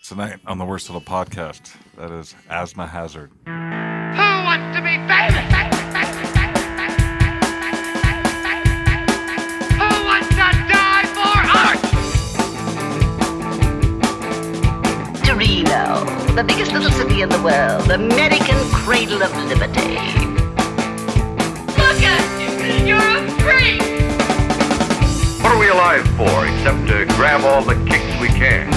Tonight on the Worst Little Podcast, that is Asthma Hazard. Who wants to be famous? Who wants to die for art? Torino, the biggest little city in the world, American cradle of liberty. Look at you! You're a freak! What are we alive for except to grab all the kicks we can?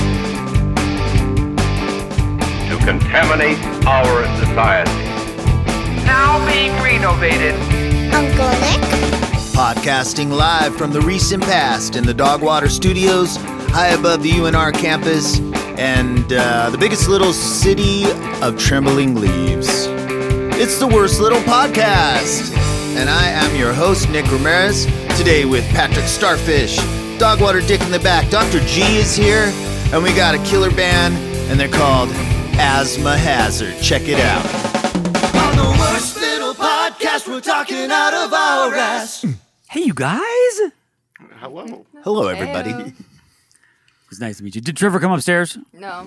To contaminate our society. Now being renovated. Uncle Nick? Podcasting live from the recent past in the Dogwater Studios, high above the UNR campus, and the biggest little city of trembling leaves. It's the Worst Little Podcast, and I am your host, Nick Ramirez, today with Patrick Starfish, Dogwater Dick in the back, Dr. G is here, and we got a killer band, and they're called Asthma Hazard. Check it out. On the Worst Little Podcast, we're talking out of our ass. Hey, you guys. Hello. Hello, everybody. It was nice to meet you. Did Trevor come upstairs? No.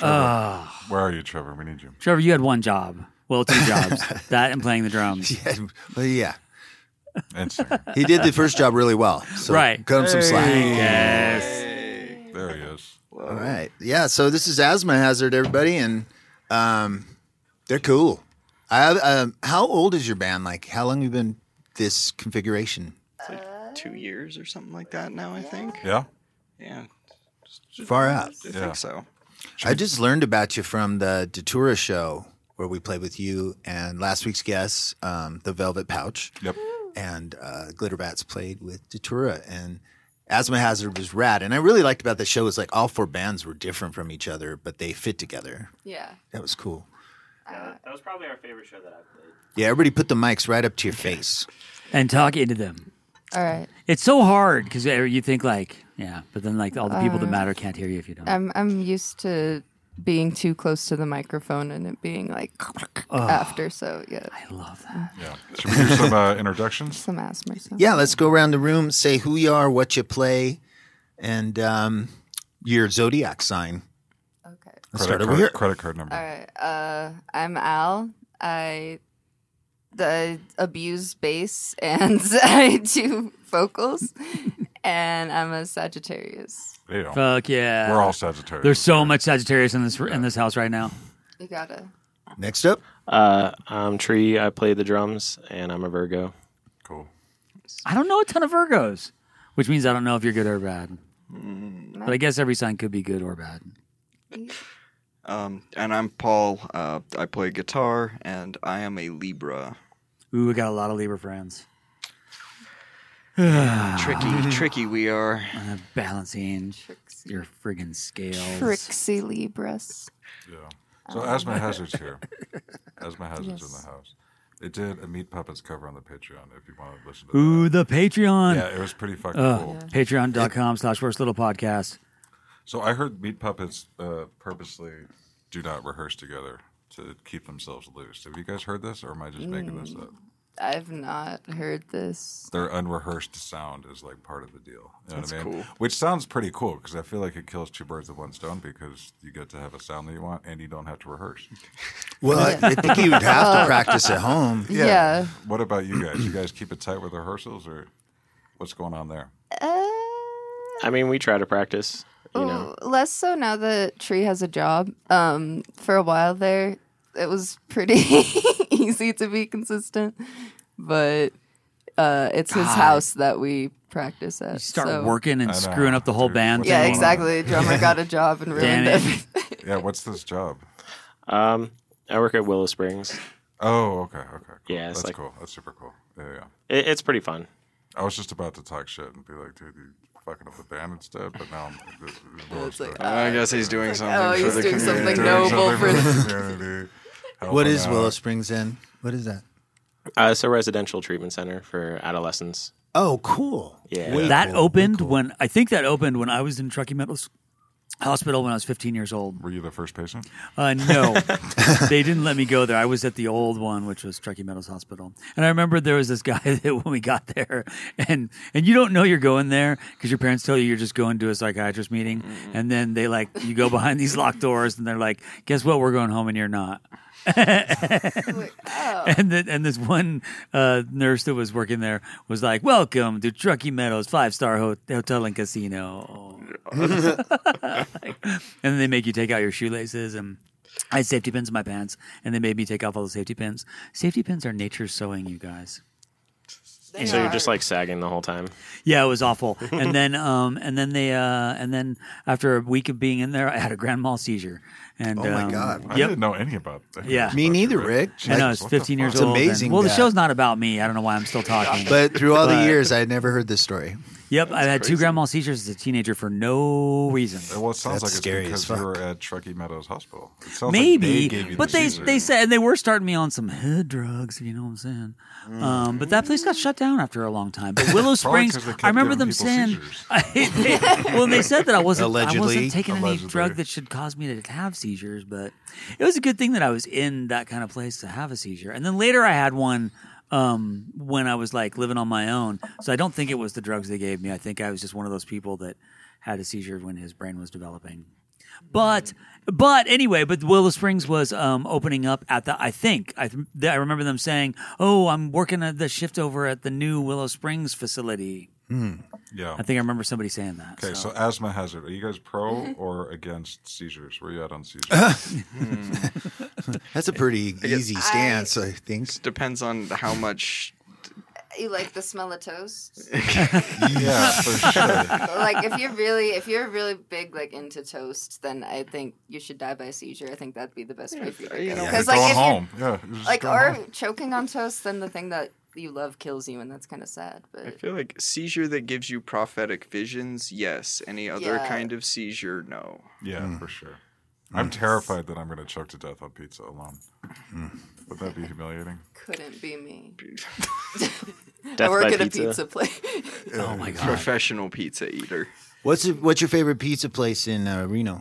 Where are you, Trevor? We need you. Trevor, you had one job. Well, two jobs. That and playing the drums. Yeah. Insane. He did the first job really well. So Right. cut him some slack. Yes. There he is. All right. Yeah, so this is Asthma Hazard, everybody, and they're cool. How old is your band? Like, how long have you been this configuration? It's like 2 years or something like that now, I think. Yeah? Yeah. Far out. I think so. I just learned about you from the Datura show where we played with you and last week's guest, the Velvet Pouch. Yep. And Glitterbats played with Datura, and Asthma Hazard was rad. And I really liked about the show is like all four bands were different from each other, but they fit together. Yeah. That was cool. That was probably our favorite show that I've played. Yeah, everybody put the mics right up to your face. And talk into them. All right. It's so hard because you think like, yeah, but then like all the people that matter can't hear you if you don't. I'm used to being too close to the microphone and it being like after, so yeah. I love that. Yeah. Should we do some introductions? Some asthma. So. Yeah, let's go around the room, say who you are, what you play, and your zodiac sign. Okay. Let's start over here. Credit card number. All right. I'm Al. I abuse bass and I do vocals, and I'm a Sagittarius. There you go. Fuck yeah. We're all Sagittarius. There's so much Sagittarius in this house right now. You gotta. Next up. I'm Tree. I play the drums, and I'm a Virgo. Cool. I don't know a ton of Virgos, which means I don't know if you're good or bad. But I guess every sign could be good or bad. And I'm Paul. I play guitar, and I am a Libra. Ooh, we got a lot of Libra friends. Tricky we are. Balancing your friggin' scales. Trixie Libras. Yeah. So Asthma Hazard's here. Asthma Hazard's in the house. They did a Meat Puppets cover on the Patreon if you want to listen to that. Ooh, the Patreon. Yeah, it was pretty fucking cool. Patreon.com/worstlittlepodcast. So I heard Meat Puppets purposely do not rehearse together to keep themselves loose. Have you guys heard this, or am I just making this up? I've not heard this. Their unrehearsed sound is like part of the deal. You know That's what I mean? cool. Which sounds pretty cool because I feel like it kills two birds with one stone because you get to have a sound that you want and you don't have to rehearse. Well, I think you would have to practice at home. Yeah. What about you guys? You guys keep it tight with rehearsals, or what's going on there? I mean, we try to practice, you know. Less so now that Tree has a job. For a while there, it was pretty easy to be consistent, but it's his house that we practice at. You start so. working and I know, screwing up the whole dude. band. What's Yeah, going on? exactly. Drummer got a job and Damn ruined it. everything. Yeah, what's this job? I work at Willow Springs. Oh, okay. Cool. Yeah, it's that's like- cool. That's super cool. Yeah. It's pretty fun. I was just about to talk shit and be like, dude, you fucking up the band instead, but now It's like, I guess he's doing something oh, for he's the doing community. something noble for the community. What is Helping Willow out. Springs in? What is that? It's a residential treatment center for adolescents. Oh, cool. Yeah. Way That cool, opened way cool. when I think that opened when I was in Truckee Middle hospital when I was 15 years old. Were you the first patient? No, they didn't let me go there. I was at the old one, which was Truckee Meadows Hospital. And I remember there was this guy that when we got there, and you don't know you're going there because your parents tell you you're just going to a psychiatrist meeting. And then they you go behind these locked doors and they're like, guess what? We're going home and you're not. And this one nurse that was working there was like, welcome to Truckee Meadows 5-star hotel and casino. And then they make you take out your shoelaces, and I had safety pins in my pants, and they made me take off all the safety pins. Safety pins are nature's sewing, you guys. So you're just like sagging the whole time. Yeah, it was awful. And then after a week of being in there, I had a grand mal seizure. And Oh my God. I didn't know any about that. Yeah. Me neither, Rick. I know, it's 15 years It's old. amazing Well, the that- show's not about me. I don't know why I'm still talking. But through all the years, I had never heard this story. Yep, I had 2 grand mal seizures as a teenager for no reason. Well, it sounds That's like scary it's as because you fuck. were at Truckee Meadows Hospital. It sounds Maybe, like they gave you but the they seizure. said, and they were starting me on some head drugs, if you know what I'm saying. But that place got shut down after a long time. But Willow Probably Springs, 'cause they kept I remember giving them people saying, seizures. well, they said that I wasn't Allegedly. taking any Allegedly. drug that should cause me to have seizures. But it was a good thing that I was in that kind of place to have a seizure. And then later I had one when I was like living on my own. So I don't think it was the drugs they gave me. I think I was just one of those people that had a seizure when his brain was developing. But anyway, but Willow Springs was opening up at I remember them saying, "Oh, I'm working at the shift over at the new Willow Springs facility." Yeah. I think I remember somebody saying that. Okay, so asthma hazard. Are you guys pro or against seizures? Where are you at on seizures? That's a pretty easy stance, I think. Depends on how much. You like the smell of toast? Yeah, for sure. Like if you're really big like into toast, then I think you should die by a seizure. I think that'd be the best way for you to go. You're Because going like if home. you Yeah, you're just like going or home. choking on toast, then the thing that you love kills you, and that's kind of sad. I But feel like seizure that gives you prophetic visions, yes. Any other Yeah. kind of seizure, no. Yeah, for sure. I'm terrified that I'm going to choke to death on pizza alone. Would that be humiliating? couldn't be me. Death I work by at a pizza. pizza place. Oh my god. Professional pizza eater. What's your favorite pizza place in Reno?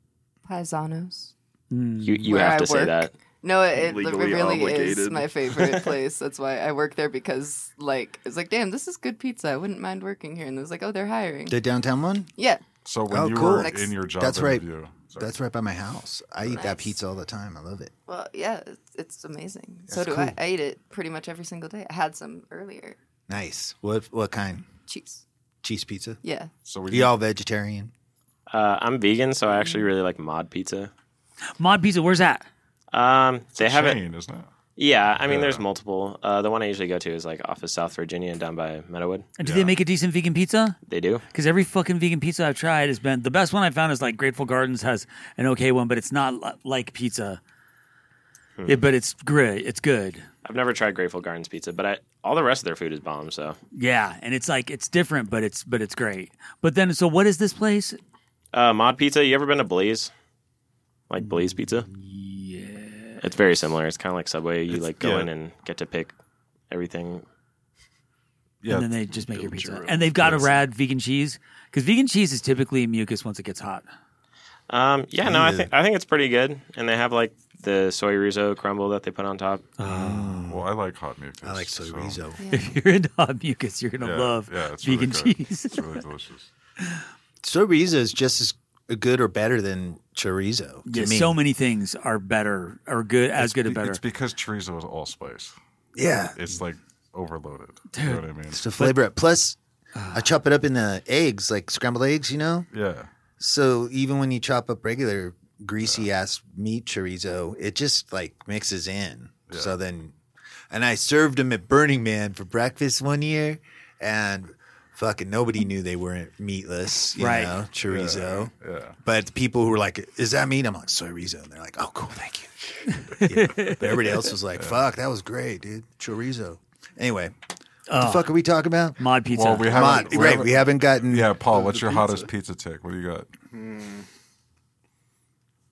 Paisanos. You Where have I to say work. that. No, it Legally really is obligated. my favorite place. That's why I work there, because like it's like, damn, this is good pizza. I wouldn't mind working here. And it was like, oh, they're hiring. The downtown one? Yeah. So when Oh, you cool. were Next- in your job That's right. interview, sorry. That's right by my house. I eat that Nice. pizza all the time. I love it. Well, yeah, it's amazing. So do cool. I. I eat it pretty much every single day. I had some earlier. Nice. What kind? Cheese. Cheese pizza? Yeah. So we You all vegetarian? I'm vegan, so I actually really like Mod Pizza. Mod Pizza, where's that? They have it. chain, isn't it? Yeah, I mean, Yeah. there's multiple. The one I usually go to is like off of South Virginia and down by Meadowood. And do they make a decent vegan pizza? They do. Because every fucking vegan pizza I've tried has been the best one I found is like Grateful Gardens has an okay one, but it's not like pizza. But it's great. It's good. I've never tried Grateful Gardens pizza, but all the rest of their food is bomb. So Yeah, and it's like it's different, but it's great. But then, so what is this place? Mod Pizza. You ever been to Blaze? Like Blaze Pizza? Yeah. It's very similar. It's kind of like Subway. You like go yeah. in and get to pick everything. Yeah. And then they just make your pizza, your own. and they've got Yes. a rad vegan cheese because vegan cheese is typically mucus once it gets hot. Yeah, no, I think it's pretty good, and they have like the soy riso crumble that they put on top. Well, I like hot mucus. I like soy so- riso. If you're into hot mucus, you're gonna Yeah, love yeah, it's vegan really good. cheese. It's really delicious. Soy riso is just as good or better than chorizo to Yeah, me. so many things are better or good as good or better. It's because chorizo is allspice. yeah. It's like overloaded. You know what I mean? It's to flavor it. Plus, I chop it up in the eggs, like scrambled eggs, you know? Yeah. So even when you chop up regular greasy ass meat chorizo, it just like mixes in. Yeah. So then, and I served them at Burning Man for breakfast one year, and fucking nobody knew they weren't meatless, you Right. know, chorizo. Yeah. But people who were like, "Is that meat?" I'm like, "Soy riso," and they're like, "Oh, cool, thank you." Yeah. But everybody else was like, "Fuck, that was great, dude, chorizo." Anyway, what the fuck are we talking about? Mod pizza. Well, we haven't. Mod, we haven't gotten. Yeah, Paul, what's your hottest pizza take? What do you got?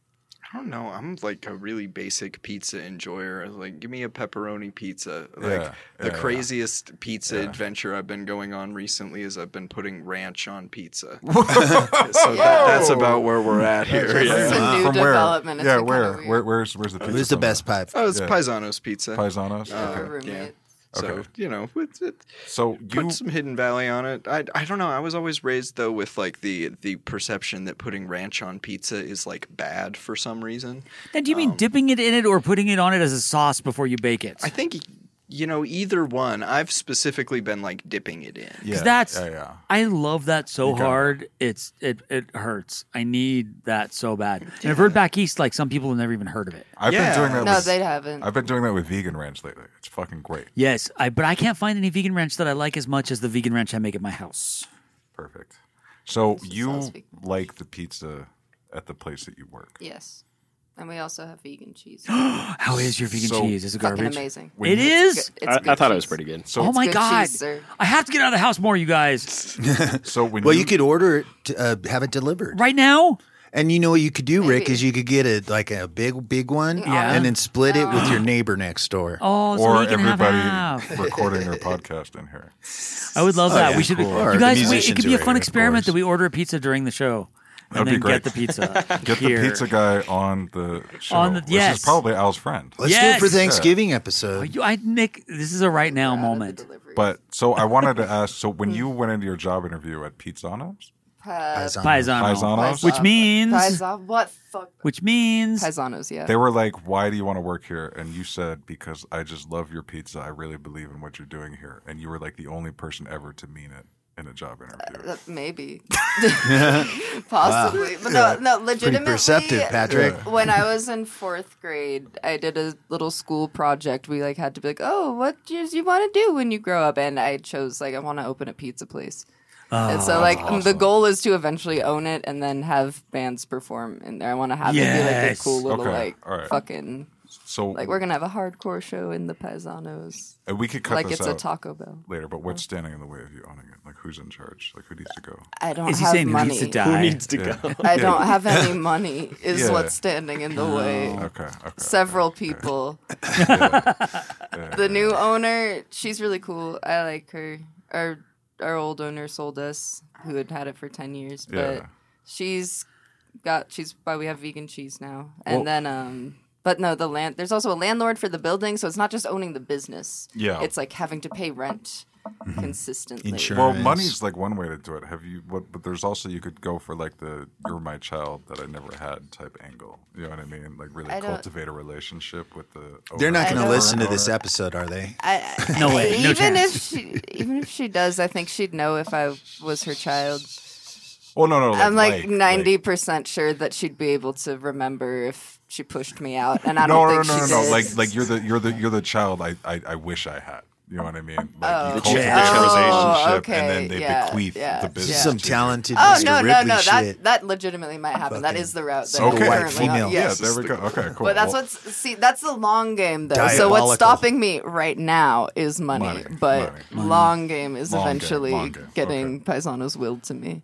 I don't know. I'm like a really basic pizza enjoyer. Like, give me a pepperoni pizza. Like, Yeah, the yeah. craziest pizza adventure I've been going on recently is I've been putting ranch on pizza. So that's about where we're at here. It's Yeah. a new From where? development. It's Yeah, been kinda where? weird. Where's the pizza? Who's the from best there? pipe? Oh, it's Yeah. Paisanos pizza. Paisanos? Our Okay. roommate. So, Okay. you know, it So put you some Hidden Valley on it. I don't know. I was always raised, though, with like the perception that putting ranch on pizza is like bad for some reason. Now, do you mean dipping it in it or putting it on it as a sauce before you bake it? I think, you know, either one. I've specifically been like dipping it in. yeah, that's yeah. I love that so got it. hard. It hurts. I need that so bad. And I've heard back east, like some people have never even heard of it. I've Yeah. been doing that. No, with, they haven't. I've been doing that with vegan ranch lately. It's fucking great. Yes, but I can't find any vegan ranch that I like as much as the vegan ranch I make at my house. Perfect. So This you sounds vegan. like the pizza at the place that you work? Yes. And we also have vegan cheese. How is your vegan So- cheese? Is it Fucking garbage? amazing. When It you- is. It's I good thought it was cheese. pretty good. So Oh my good god! cheese, sir. I have to get out of the house more, you guys. so when Well, you could order it, have it delivered. Right now. And you know what you could do, Rick, Maybe. is you could get a big one, Yeah. and then split it with your neighbor next door. Oh, so or we can have everybody half. recording their podcast in here. I would love that. yeah, We should. cool. Or You the guys, it musicians could be a are fun here, of experiment that course. we order a pizza during the show, and That'd be then great. get the pizza. Get here. the pizza guy on the show. On the- Which yes. is probably Al's friend. Let's do it Yes. for Thanksgiving episode. Nick, this is a right now moment. But so I wanted to ask. So when you went into your job interview at Pizzanos, Paisano. Paisanos, Which means, What fuck? which means, Paisanos, yeah. they were like, "Why do you want to work here?" And you said, "Because I just love your pizza. I really believe in what you're doing here." And you were like the only person ever to mean it in a job interview. Maybe. Possibly. But no, legitimately. perceptive, Patrick. When I was in 4th grade, I did a little school project. We had to be like, oh, what do you want to do when you grow up? And I chose, I want to open a pizza place. And so, the goal is to eventually own it and then have bands perform in there. I want to have it be like a Yes. cool little, Okay, all right. fucking, So we're going to have a hardcore show in the Paisanos. and we could cut Like this it's out a Taco Bell. later. But what's standing in the way of you owning it? Like who's in charge? Like who needs to go? I don't is he have saying who money. needs to die? Who needs to go? I don't have any money is Yeah. what's standing in the way. Okay. Several people. The new owner, she's really cool. I like her. Our old owner sold us, who had it for 10 years, but Yeah. she's why we have vegan cheese now. And Well- then but no, there's also a landlord for the building, so it's not just owning the business. Yeah. It's like having to pay rent consistently. Insurance. Well, money's like one way to do it. Have you? But there's also you could go for like the "you're my child that I never had" type angle. You know what I mean? Like really I don't- cultivate a relationship with the. They're not I going to don't- listen to this episode, are they? No way, no even chance. even if she does, I think she'd know if I was her child. Oh no! I'm like 90% sure that she'd be able to remember if she pushed me out, and I don't think she did. Like you're the child I wish I had. You know what I mean? Like Oh, you okay. cultivate a Oh, relationship, okay, and then they yeah, bequeath yeah, the This business. is some to you. talented Oh Mr. no, Ripley shit. that legitimately might happen. That is the route that Okay, we're white currently female. on. Yeah, Yes. there we go. Okay, cool. But that's Well, that's the long game though. So what's Diabolical. stopping me right now is money. Money, But money. long game is Long game, eventually long game. getting Paisanos willed to me.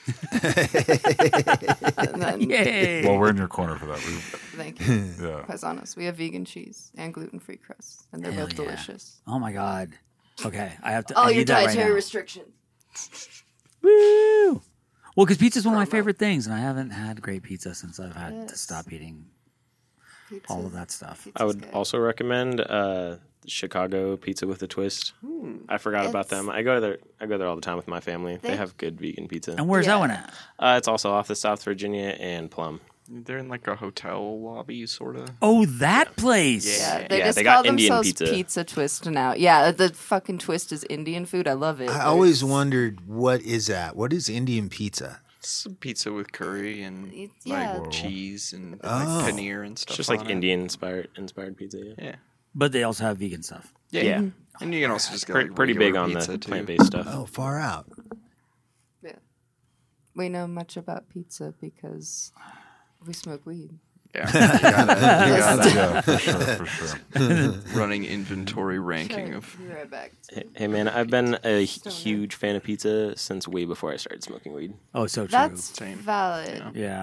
And then, Yay! well, we're in your corner for that. thank you. Yeah. Paisanos. We have vegan cheese and gluten-free crusts, and they're Hell both yeah. delicious. Oh my god. Okay, I have to. All I your need that right dietary now. restrictions. Woo! Well, because pizza's one of my favorite things, and I haven't had great pizza since I've had to stop eating Pizza. all of that stuff. I would good. also recommend Chicago Pizza with a Twist. I forgot about them. I go there all the time with my family. They have good vegan pizza. And where's that Yeah. one at? It's also off the South Virginia and Plum. They're in like a hotel lobby, sort of. Oh, that place. Yeah, they Yeah, just they call got Indian themselves pizza. Twist now. Yeah, the fucking twist is Indian food. I love it. I always wondered, what is that? What is Indian pizza? It's pizza with curry and Yeah. like cheese and Oh. like paneer and stuff. It's just like on it. Indian inspired pizza. Yeah. Yeah. But they also have vegan stuff. Yeah. And you can also just get like Pretty big regular on pizza the too. plant-based stuff. Oh, far out. Yeah. We know much about pizza because we smoke weed. Yeah. You gotta Yeah, for sure. running inventory ranking Sure. of. Be right back. Hey man, I've been a huge fan of pizza since way before I started smoking weed. Oh, so true. That's Same. valid. yeah.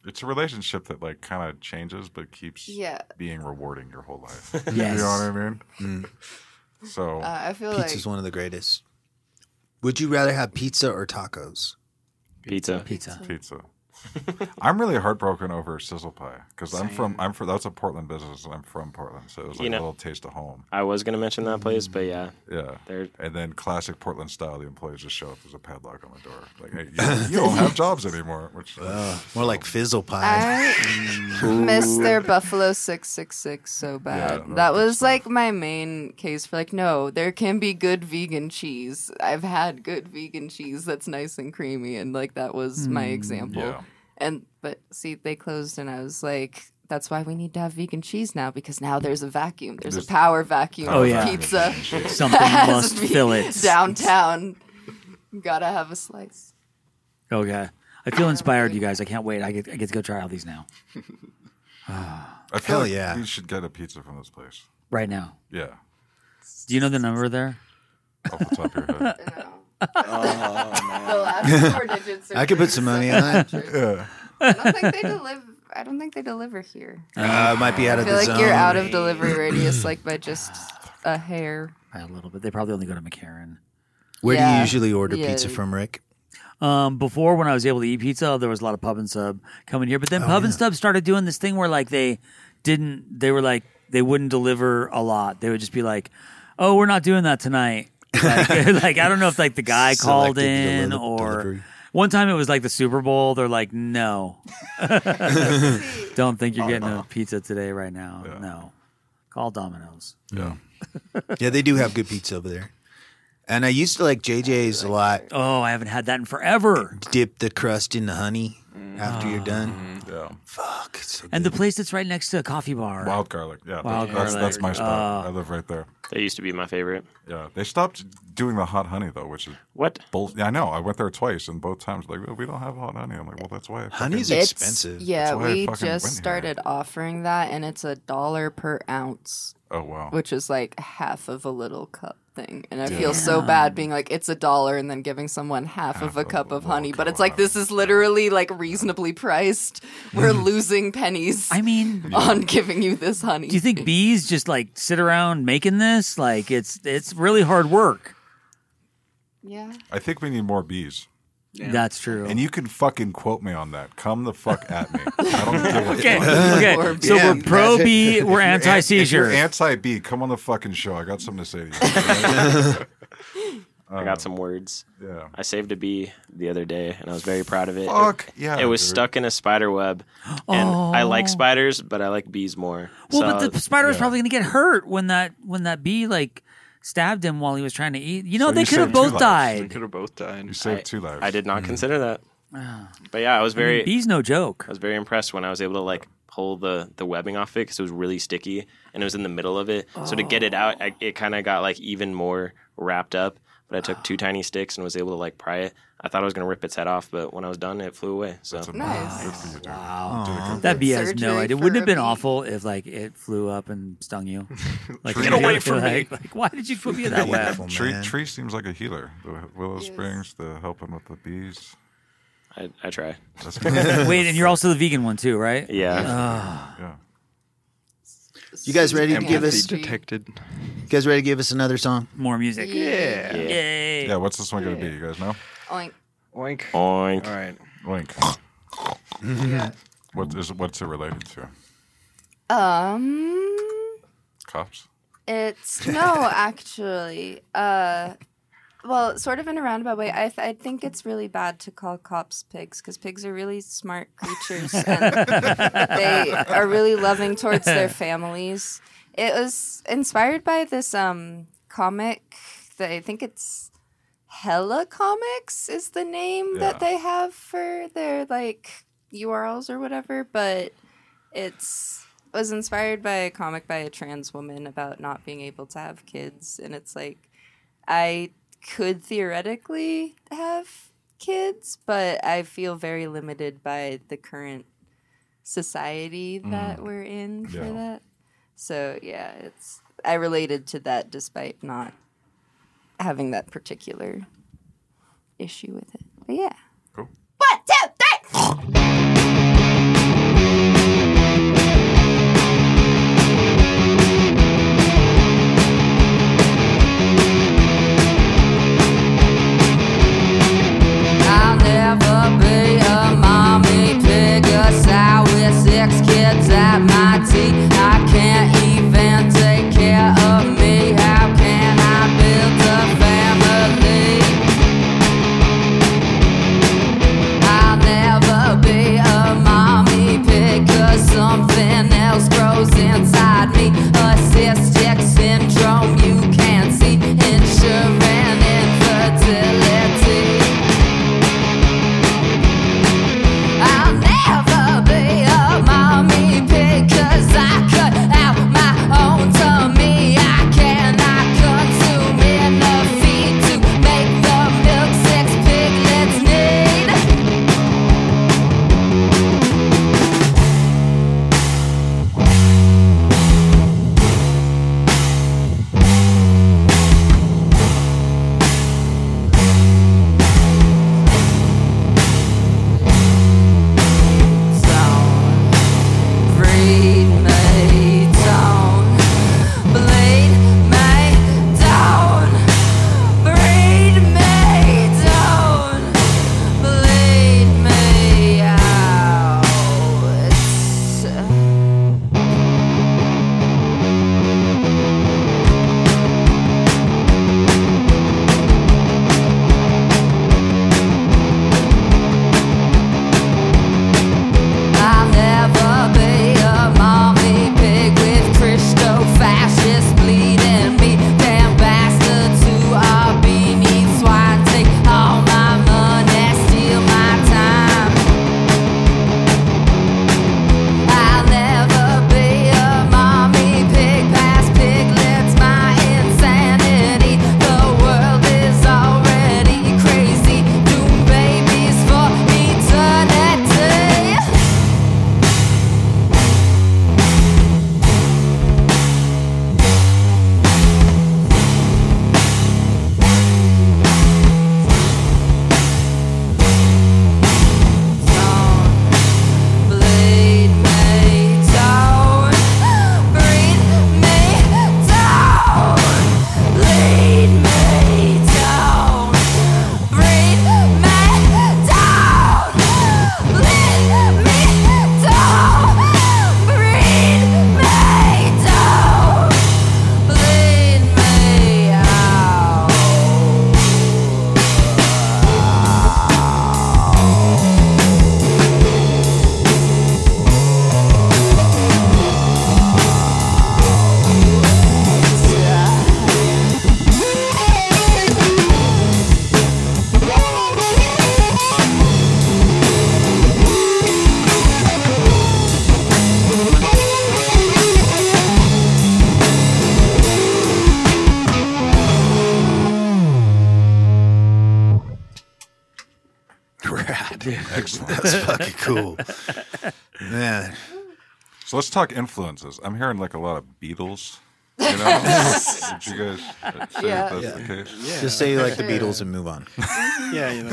It's a relationship that like kind of changes, but keeps Yeah. being rewarding your whole life. Yes. You know what I mean? So I feel Pizza's one of the greatest. Would you rather have pizza or tacos? Pizza. Pizza. pizza. I'm really heartbroken over sizzle pie because I'm from that's a Portland business and I'm from Portland, so it was like a little taste of home. I was gonna mention that place, but yeah, Yeah, They're- and then classic Portland style, the employees just show up. There's a padlock on the door, like, hey, you don't have jobs anymore. Which More like fizzle pie. I miss their Buffalo 666 so bad. Yeah, that good was stuff. like my main case for like, no, there can be good vegan cheese. I've had good vegan cheese that's nice and creamy, and like that was my example. yeah. But see, they closed, and I was like, that's why we need to have vegan cheese now, because now there's a vacuum. There's a power vacuum Oh, of yeah. pizza. Something Has must to be fill it. downtown. Gotta have a slice. Okay. I feel inspired, you guys. I can't wait. I get to go try all these now. I feel Hell like yeah. we should get a pizza from this place. Right now. Yeah, Do you know the number there? off the top of your head. The last 4 digits are I could put some money on that. Yeah. I don't think they deliver here. Might be out I of feel the like zone. you're out of delivery radius, like by just a hair. By a little bit. They probably only go to McCarran. Where do Yeah. you usually order Yeah. pizza from, Rick? Before, when I was able to eat pizza, there was a lot of Pub and Sub coming here. But then Pub and Sub started doing this thing where like they wouldn't deliver a lot. They would just be like, "Oh, we're not doing that tonight." Like I don't know if like the guy called Selective in delivery. or one time it was like the Super Bowl. They're like, "No, don't think you're getting a pizza today right now. No, call Domino's." Yeah. Yeah, they do have good pizza over there. And I used to like JJ's a lot. Oh, I haven't had that in forever. Dip the crust in the honey after you're done. Yeah. Fuck. It's so And good. the place that's right next to a coffee bar. Wild garlic. Yeah. Wild that's garlic. my spot. I live right there. That used to be my favorite. Yeah. They stopped doing the hot honey though, which is What? Yeah, I know. I went there twice, and both times like, we don't have hot honey. I'm like, well, that's why. Honey's It's- expensive. Yeah, That's why I we fucking went just here. started offering that, and it's $1 per ounce, Oh wow. which is like half of a little cup thing. And I feel so bad being like, it's $1 and then giving someone half of a cup of honey. But it's like, this is literally like reasonably priced. We're losing pennies I mean, on giving you this honey. do you think bees just like sit around making this? Like it's really hard work. Yeah. I think we need more bees. That's true. And you can fucking quote me on that. Come the fuck at me. I don't give a Okay, fuck. okay. Or So Yeah, we're pro bee, we're If anti-seizure. you're anti-bee, come on the fucking show. I got something to say to you. I got some words. Yeah. I saved a bee the other day, and I was very proud of it. Fuck yeah. It was dude. stuck in a spider web, and I like spiders, but I like bees more. Well, So but the spider was probably going to get hurt when that bee like stabbed him while he was trying to eat. You know, So they you could have saved two both lives. They died. could have both died. You saved 2 lives. I did not consider that. But yeah, I was very Bees no joke. I was very impressed when I was able to like pull the webbing off it because it was really sticky and it was in the middle of it. So to get it out, it kind of got like even more wrapped up. But I took 2 tiny sticks and was able to like pry it. I thought I was gonna rip its head off, but when I was done, it flew away. So That's Nice. Good for you, dude. Wow. That bee has no Surgery idea. for Wouldn't it have a been bee. awful if like it flew up and stung you? Like Get away from me. Like, why did you put me in that web? Beautiful, Tree, man. tree seems like a healer. The Willow Springs, the helping with the bees. I try. That's good. Wait, and you're also the vegan one too, right? Yeah. Yeah. You guys ready to give us? Empathy detected. You guys ready to give us another song? More music. Yeah. Yay. Yeah, what's this one going to be? You guys know? Oink. Oink. Oink. All right. Link. Yeah. What's it related to? Cops? It's no, actually. Well, sort of in a roundabout way. I think it's really bad to call cops pigs because pigs are really smart creatures and they are really loving towards their families. It was inspired by this comic that I think it's Hella Comics is the name that they have for their like URLs or whatever, but it was inspired by a comic by a trans woman about not being able to have kids, and it's like I could theoretically have kids, but I feel very limited by the current society that we're in for Yeah. that. So yeah, I related to that despite not having that particular issue with it. But yeah. Cool. 1, 2, 3. Excellent. That's fucking cool. Man. So let's talk influences. I'm hearing like a lot of Beatles. You know? Did you guys say Yeah. that's the case? Just say you like the Beatles and move on. Yeah, you know.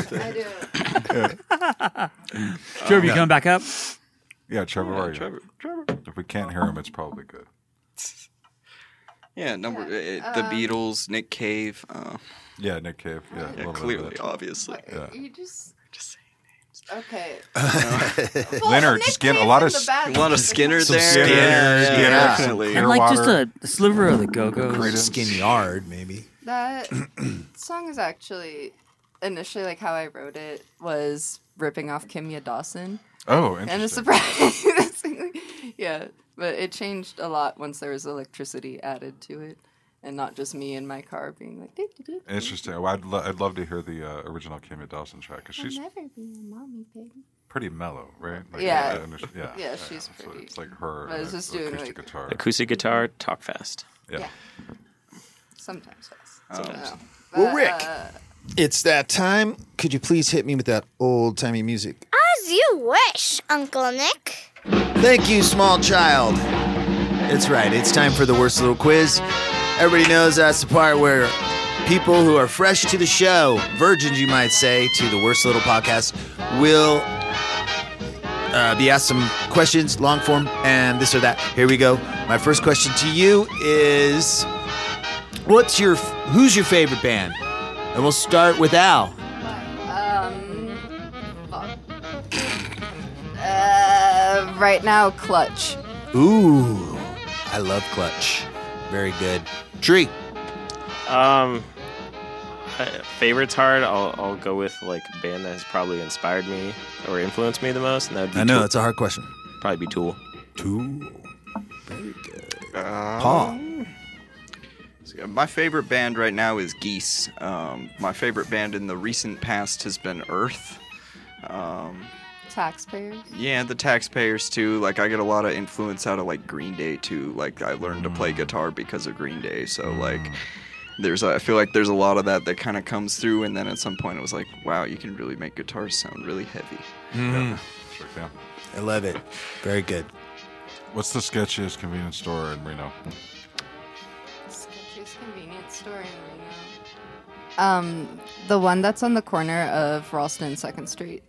I do. Trevor, you coming back up? Yeah, Trevor, where are you? Trevor. If we can't hear him, it's probably good. Yeah, the Beatles, Nick Cave. Yeah, Nick Cave. Yeah, a Yeah, little clearly, bit. obviously. Yeah. You just Just okay. Leonard, just get a lot of a lot of Skinner Some there. Skinner, yeah, yeah. definitely. And like just Water. a sliver of the Go-Go's. Skin Yard, maybe. That song is actually initially like how I wrote it was ripping off Kimya Dawson, Oh, and a interesting. surprise. Yeah, but it changed a lot once there was electricity added to it, and not just me in my car being like. "Doo, doo, doo, doo." Interesting. Well, I'd love to hear the original Kimmy Dawson track because she's I'll never be a mommy pig. pretty mellow, right? Like, Yeah. yeah. Yeah, she's So pretty. it's like her I was just doing, acoustic like- guitar. Acoustic guitar, talk fast. Yeah. Sometimes yes. Sometimes. Well, Rick, it's that time. Could you please hit me with that old-timey music? As you wish, Uncle Nick. Thank you, small child. That's right. It's time for the worst little quiz. Everybody knows that's the part where people who are fresh to the show, virgins you might say, to the worst little podcast, will be asked some questions, long form, and this or that. Here we go. My first question to you is, who's your favorite band? And we'll start with Al. Fuck. Right now, Clutch. Ooh, I love Clutch. Very good. Tree. Favorite's hard. I'll go with like a band that has probably inspired me or influenced me the most, and that would be I know, Tool. it's a hard question. Probably be Tool. Tool. Very good. Paul. So, my favorite band right now is Geese. My favorite band in the recent past has been Earth. Taxpayers. Yeah, the Taxpayers too. Like I get a lot of influence out of like Green Day too. Like I learned to play guitar because of Green Day. So like I feel like there's a lot of that kind of comes through, and then at some point it was like, wow, you can really make guitars sound really heavy. Yeah. Sure can. I love it. Very good. What's the sketchiest convenience store in Reno? Sketchiest convenience store in Reno. The one that's on the corner of Ralston and 2nd Street.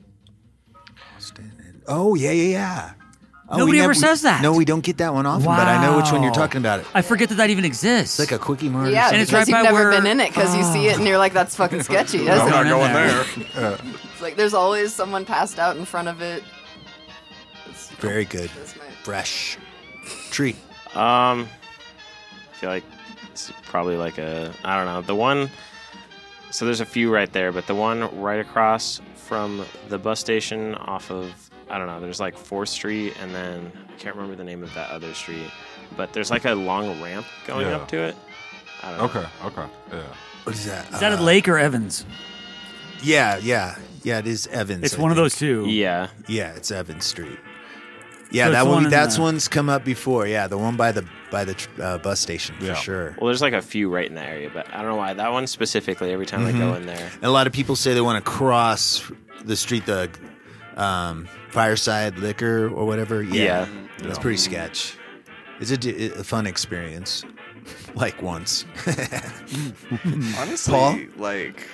Oh, yeah. Oh, Nobody ever says that. No, we don't get that one often, but I know which one you're Wow. talking about. I forget that even exists. It's like a quickie mart. Yeah, And it's because right you've by never where- been in it because you see it and you're like, that's fucking sketchy. I'm Isn't not it? going there. It's like there's always someone passed out in front of it. Very good. That's my Fresh. Tree. I feel like it's probably like I don't know, the one. So there's a few right there, but the one right across from the bus station off of, I don't know, there's like 4th Street, and then I can't remember the name of that other street, but there's like a long ramp going Yeah. up to it. I don't know. Okay. Yeah. What is that? Is that at Lake or Evans? Yeah, it is Evans. It's I one of think. those two. Yeah. Yeah, it's Evans Street. Yeah, So that it's one. one in That's the- one's come up before. Yeah, the one by the bus station for Yeah. sure. Well, there's like a few right in the area, but I don't know why. That one specifically, every time I go in there. And a lot of people say they want to cross the street, the Fireside Liquor or whatever. Yeah. That's pretty sketch. It's a fun experience. Like once. Honestly, Paul? like,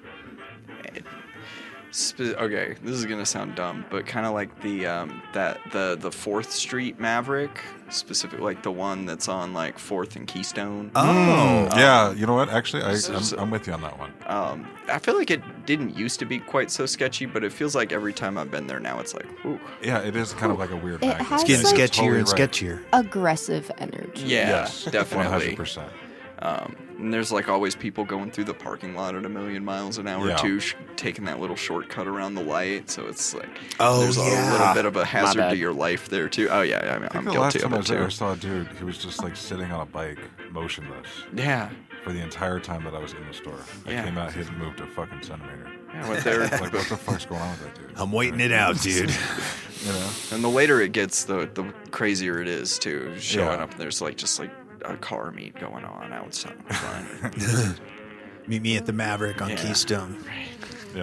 okay, this is gonna sound dumb, but kind of like the 4th Street Maverick, specific, like the one that's on like 4th and Keystone. Oh. Yeah, you know what? Actually, So- I'm with you on that one. I feel like it didn't used to be quite so sketchy, but it feels like every time I've been there now, it's like, ooh. Yeah, it is kind of like a weird It magnet. has, It's getting like- sketchier Totally and right. sketchier. Aggressive energy. Yeah, Yes, definitely. 100%. And there's like always people going through the parking lot at 1,000,000 miles an hour Yeah. too, taking that little shortcut around the light. So it's like, Oh, there's a yeah. little bit of a hazard to bad. your life there too. Oh yeah, I mean, I I'm think the last guilty time of I it was there, I too. saw a dude. He was just like sitting on a bike, motionless, Yeah, for the entire time that I was in the store. I Yeah. came out, he hadn't moved a fucking centimeter. I went there. Like, what the fuck's going on with that dude? I'm waiting it out, dude. You know? And the later it gets, the crazier it is too. Showing Yeah. up, there's like just like a car meet going on outside front. Meet me at the Maverick on Yeah. Keystone. Yeah.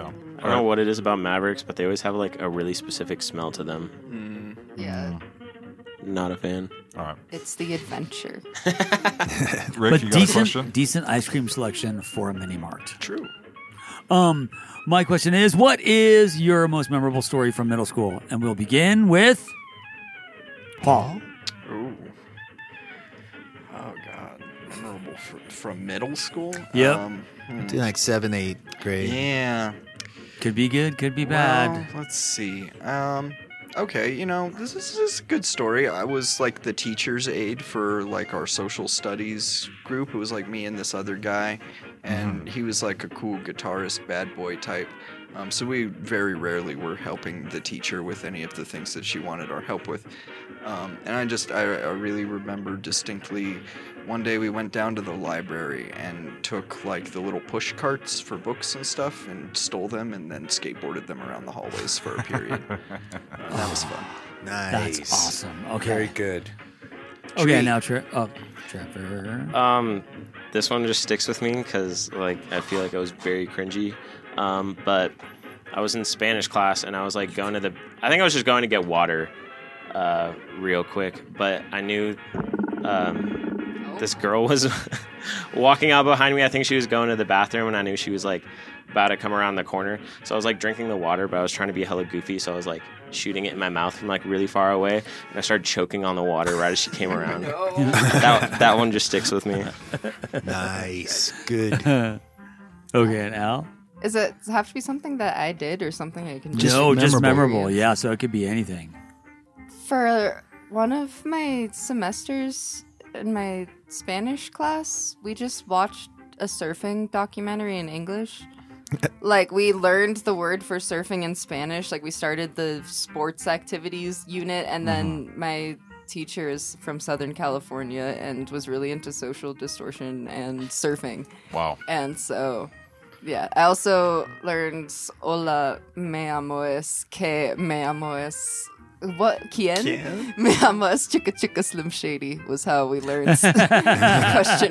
don't know what it is about Mavericks, but they always have like a really specific smell to them. Yeah. Not a fan. All right. It's the adventure. Rick, But you got a question? decent ice cream selection for a mini mart. True. My question is, what is your most memorable story from middle school? And we'll begin with Paul. Ooh. Oh God, memorable from middle school. Yep. Do like 7th, 8th grade. Yeah. Could be good, could be bad. Well, let's see. Okay, this is a good story. I was like the teacher's aide for like our social studies group. It was like me and this other guy, and he was like a cool guitarist, bad boy type. So we very rarely were helping the teacher with any of the things that she wanted our help with. And I really remember distinctly one day we went down to the library and took like the little push carts for books and stuff and stole them and then skateboarded them around the hallways for a period. That was fun. Nice. That's awesome. Okay. Very good. Okay, now Trevor. This one just sticks with me because like I feel like I was very cringy. But I was in Spanish class and I was like I think I was just going to get water real quick, but I knew this girl was walking out behind me. I think she was going to the bathroom and I knew she was like about to come around the corner. So I was like drinking the water, but I was trying to be hella goofy. So I was like shooting it in my mouth from like really far away. And I started choking on the water right as she came around. That one just sticks with me. Nice. Good. Okay, and Al? Does it have to be something that I did or something I can Just memorable. Yeah, so it could be anything. For one of my semesters in my Spanish class, we just watched a surfing documentary in English. Like, we learned the word for surfing in Spanish. Like, we started the sports activities unit, and then my teacher is from Southern California and was really into social distortion and surfing. Wow. And so, yeah. I also learned Hola, me amo es, que me amo es... What? ¿Quién? Me amo es Chica Chica Slim Shady was how we learned the question.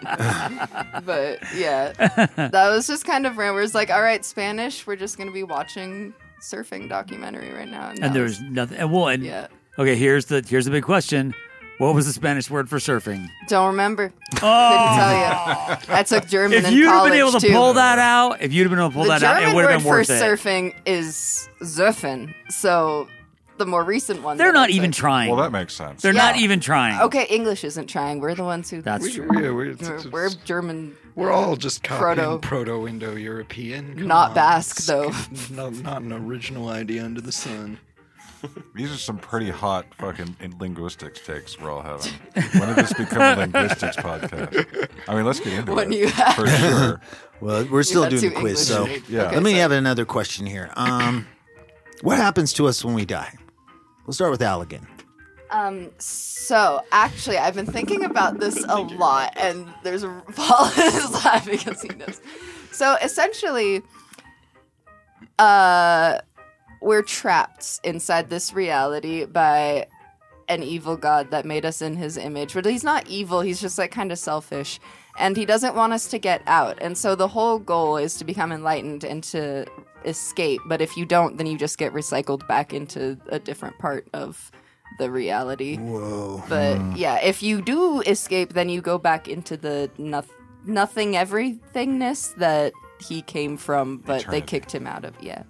But yeah, that was just kind of random. Where it's like, all right, Spanish, we're just going to be watching surfing documentary right now. And there's nothing. Yeah. Okay, here's the big question. What was the Spanish word for surfing? Don't remember. Oh. Couldn't tell you. I took German in college, If you'd have been able to too. pull that out, it would have been worth the it. German word for surfing is surfen. So the more recent one. They're not even trying. Well, that makes sense. They're not even trying. Okay, English isn't trying. We're the ones who. That's true. We're German. We're all just copying Proto-Indo-European. Not Basque, though. Not an original idea under the sun. These are some pretty hot fucking linguistics takes we're all having. When did this become a linguistics podcast? I mean, let's get into When it. you have- For sure. Well, we're still got doing two the quiz, English. so Yeah. let me have another question here. What happens to us when we die? We'll start with Al again. So actually, I've been thinking about this a lot, and Paul is laughing because he knows. So essentially, we're trapped inside this reality by an evil god that made us in his image. But he's not evil, he's just like kind of selfish. And he doesn't want us to get out. And so the whole goal is to become enlightened and to escape. But if you don't, then you just get recycled back into a different part of the reality. Whoa. But yeah, if you do escape, then you go back into the nothing everythingness that he came from, but they kicked him out of. Yeah.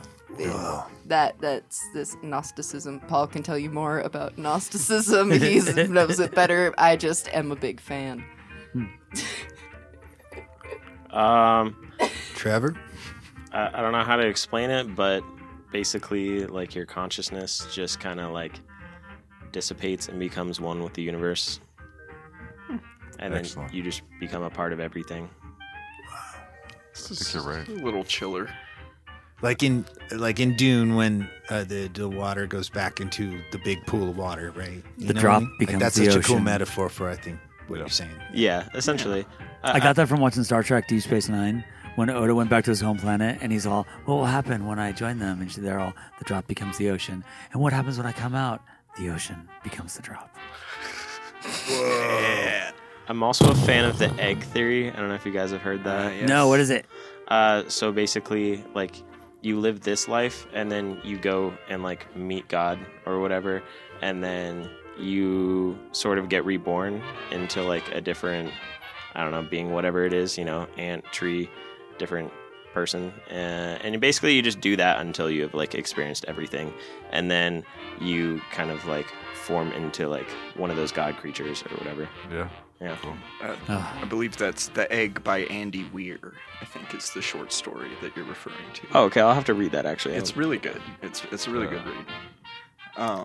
That's this Gnosticism. Paul can tell you more about Gnosticism. He knows it better. I just am a big fan. Trevor? I don't know how to explain it, but basically, like, your consciousness just kind of like dissipates and becomes one with the universe, and then you just become a part of everything. I think you're right. A little chiller. Like in Dune, when the water goes back into the big pool of water, right? The drop becomes that's the such a cool ocean. metaphor for, I think, what you're saying. Yeah, essentially. I got that from watching Star Trek Deep Space Nine when Odo went back to his home planet and he's all, what will happen when I join them? And they're all, the drop becomes the ocean. And what happens when I come out? The ocean becomes the drop. Whoa. I'm also a fan of the egg theory. I don't know if you guys have heard that. Yes. No, what is it? So basically, like, you live this life and then you go and like meet God or whatever, and then you sort of get reborn into like a different, I don't know, being whatever it is, ant, tree, different person, and basically you just do that until you have like experienced everything, and then you kind of like form into like one of those god creatures or whatever. Yeah. Cool. I believe that's The Egg by Andy Weir, I think is the short story that you're referring to. Oh, okay, I'll have to read that actually. It's really good. It's a really good read.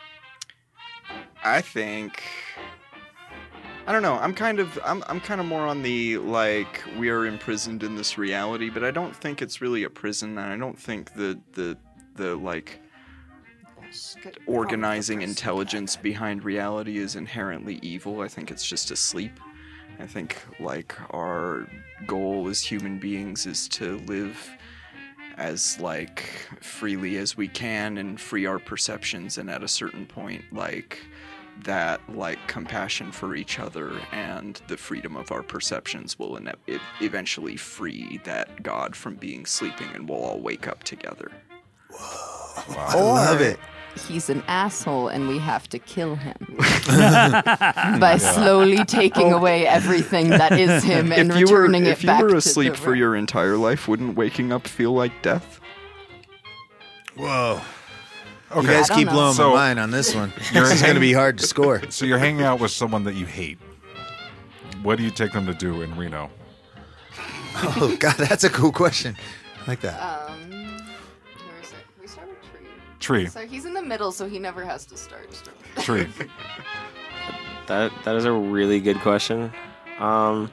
I think, I don't know, I'm kind of more on the like we are imprisoned in this reality, but I don't think it's really a prison, and I don't think the like organizing intelligence behind reality is inherently evil. I think it's just asleep. I think like our goal as human beings is to live as like freely as we can and free our perceptions, and at a certain point like that like compassion for each other and the freedom of our perceptions will eventually free that God from being sleeping, and we'll all wake up together. Whoa. Wow. I love it. He's an asshole and we have to kill him by slowly taking away everything that is him and returning it back to If you were asleep for your entire life, wouldn't waking up feel like death? Whoa. Okay. You guys keep blowing my mind on this one. This is going to be hard to score. So you're hanging out with someone that you hate. What do you take them to do in Reno? Oh, God, that's a cool question. I like that. Where is it? Can we start with Tree. So he's in the middle, so he never has to start. Tree. That is a really good question. I'm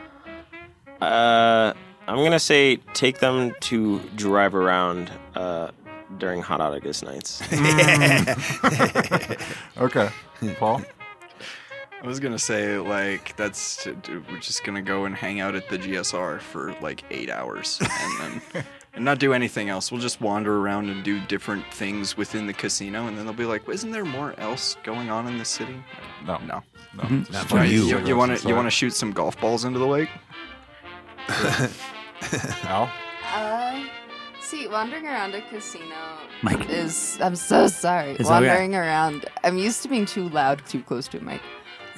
gonna say take them to drive around during Hot August nights. Okay, Paul. I was gonna say like we're just gonna go and hang out at the GSR for like 8 hours and then and not do anything else. We'll just wander around and do different things within the casino, and then they'll be like, "Isn't there more else going on in the city?" No. Not for you. You want to shoot some golf balls into the lake? Al? See, wandering around a casino Mike. is... I'm so sorry. It's wandering around... I'm used to being too loud, too close to a mic.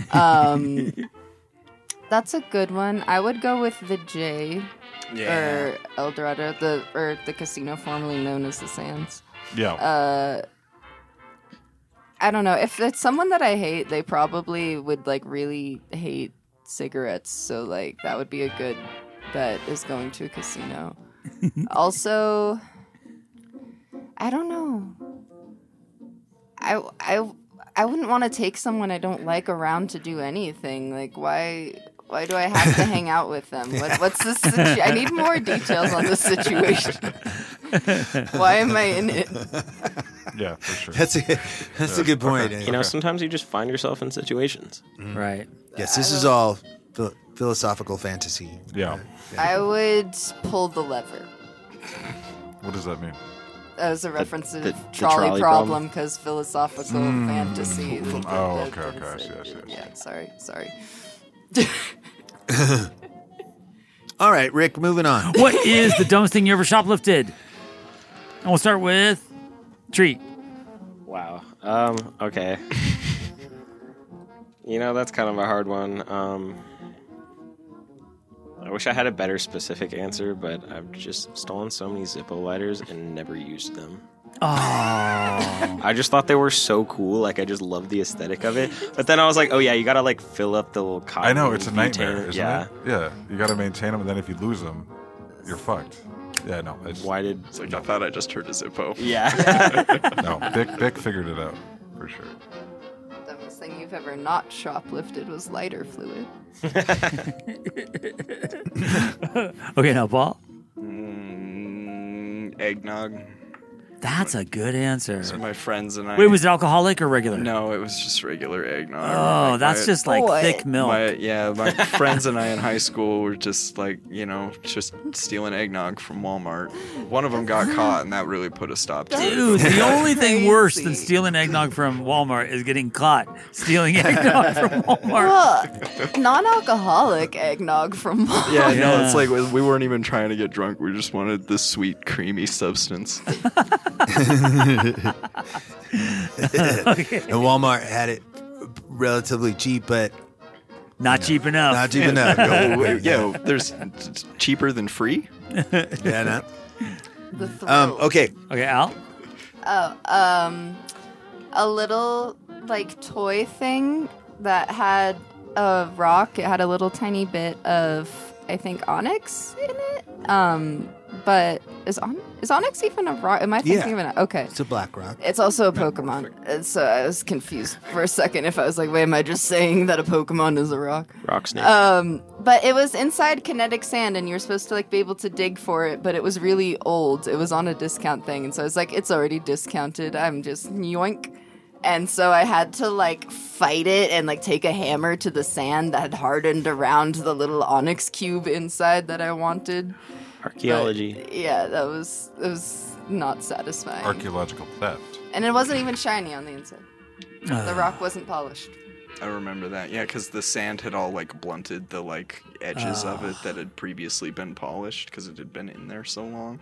That's a good one. I would go with the J. Yeah. Or El Dorado, the casino formerly known as the Sands. Yeah. I don't know. If it's someone that I hate, they probably would like really hate cigarettes. So like that would be a good bet, is going to a casino. Also, I don't know. I wouldn't want to take someone I don't like around to do anything. Like why do I have to hang out with them? What's the I need more details on the situation. Why am I in it? Yeah, for sure. That's a good point. Okay. Sometimes you just find yourself in situations. Right. Yes, this is all philosophical fantasy. Yeah. I would pull the lever. What does that mean? That was a reference to the trolley problem, because philosophical fantasy. Oh, okay. I see. Yeah, sorry. All right, Rick, moving on. What is the dumbest thing you ever shoplifted? And we'll start with Tree. Wow. Okay. That's kind of a hard one. I wish I had a better specific answer, but I've just stolen so many Zippo lighters and never used them. Oh. I just thought they were so cool. Like, I just loved the aesthetic of it. But then I was like, oh, yeah, you got to, like, fill up the little cotton. I know, it's a nightmare, isn't yeah. it? Yeah. You got to maintain them, and then if you lose them, you're fucked. Yeah, no. Why did... It's like, I thought I just heard a Zippo. Yeah. No, Vic figured it out, for sure. The dumbest thing you've ever not shoplifted was lighter fluid. Okay, now, Paul. Eggnog. That's a good answer. So my friends and I. Wait, was it alcoholic or regular? No, it was just regular eggnog. Oh, Like, that's just like thick milk. My friends and I in high school were just like, just stealing eggnog from Walmart. One of them got caught, and that really put a stop to it. Dude, the only thing worse than stealing eggnog from Walmart is getting caught stealing eggnog from Walmart. Well, non-alcoholic eggnog from Walmart. Yeah, no, it's like we weren't even trying to get drunk. We just wanted this sweet, creamy substance. And Walmart had it relatively cheap, but not cheap enough. Not cheap enough. There's cheaper than free. Yeah, no. The thrill. Okay, Al. A little like toy thing that had a rock. It had a little tiny bit of, I think, onyx in it. But is onyx even a rock? Am I thinking of it? Okay. It's a black rock. It's also a Pokemon. And so I was confused for a second if I was like, wait, am I just saying that a Pokemon is a rock? Rock snake. But it was inside kinetic sand and you're supposed to like be able to dig for it, but it was really old. It was on a discount thing. And so I was like, it's already discounted. I'm just yoink. And so I had to like fight it and like take a hammer to the sand that had hardened around the little onyx cube inside that I wanted. Archaeology. But, yeah, it was not satisfying. Archaeological theft. And it wasn't even shiny on the inside. The rock wasn't polished. I remember that. Yeah, because the sand had all like blunted the like edges of it that had previously been polished because it had been in there so long.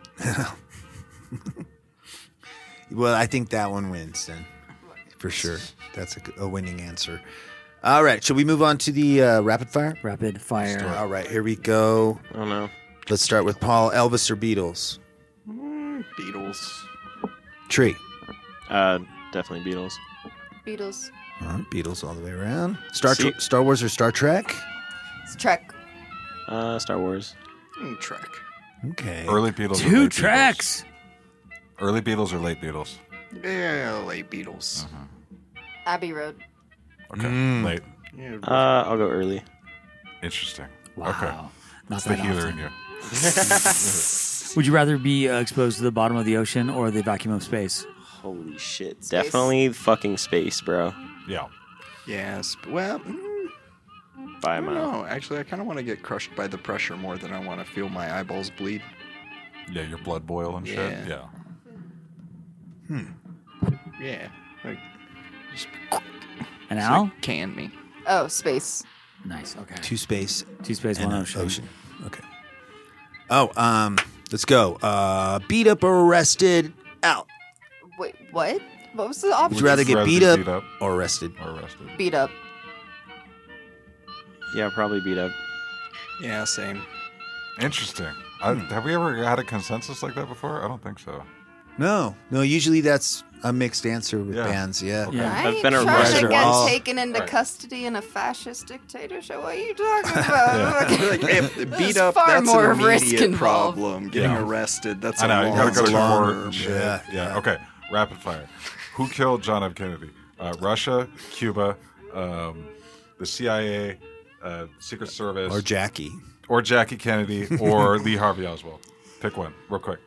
Well, I think that one wins then, for sure. That's a winning answer. All right, shall we move on to the rapid fire? Rapid fire. All right, here we go. Oh no. Let's start with Paul. Elvis or Beatles? Beatles. Tree. Definitely Beatles. Beatles. All right, Beatles all the way around. See- Star Wars or Star Trek? It's Trek. Star Wars. Trek. Okay. Early Beatles. or Two late tracks. Beatles? Early Beatles or late Beatles? Yeah, late Beatles. Abbey Road. Okay, late. Yeah, I'll go early. Interesting. Wow. Okay. Not It's the that healer often. in you. Would you rather be exposed to the bottom of the ocean or the vacuum of space? Holy shit. Space. Definitely fucking space, bro. Yeah. Yes. Well, By a I don't mile. know. Actually, I kind of want to get crushed by the pressure more than I want to feel my eyeballs bleed. Yeah, your blood boil and shit. Yeah. Yeah. Yeah. Like, just And Al? can me. Oh, space. Nice. Okay. Two space Two space, and one an ocean. Okay. Oh, let's go. Beat up or arrested? Out. Wait, what? What was the Would option? you rather get rather beat be up, beat up? or arrested? Or arrested. Beat up. Yeah, probably beat up. Yeah, same. Interesting. Have we ever had a consensus like that before? I don't think so. No. Usually that's a mixed answer with Yeah. bands. Yeah. Yeah. I I've ain't been a trying to Russian get wall. taken into Right. custody in a fascist dictatorship. What are you talking about? Like, if beat There's up, far that's more an risk immediate involved. problem. Getting Yeah. arrested, that's I know. a You gotta go to long court term. and shit. Yeah. Yeah. Okay. Rapid fire. Who killed John F. Kennedy? Russia, Cuba, the CIA, Secret Service, Or Jackie. or Jackie Kennedy, or Lee Harvey Oswald. Pick one, real quick.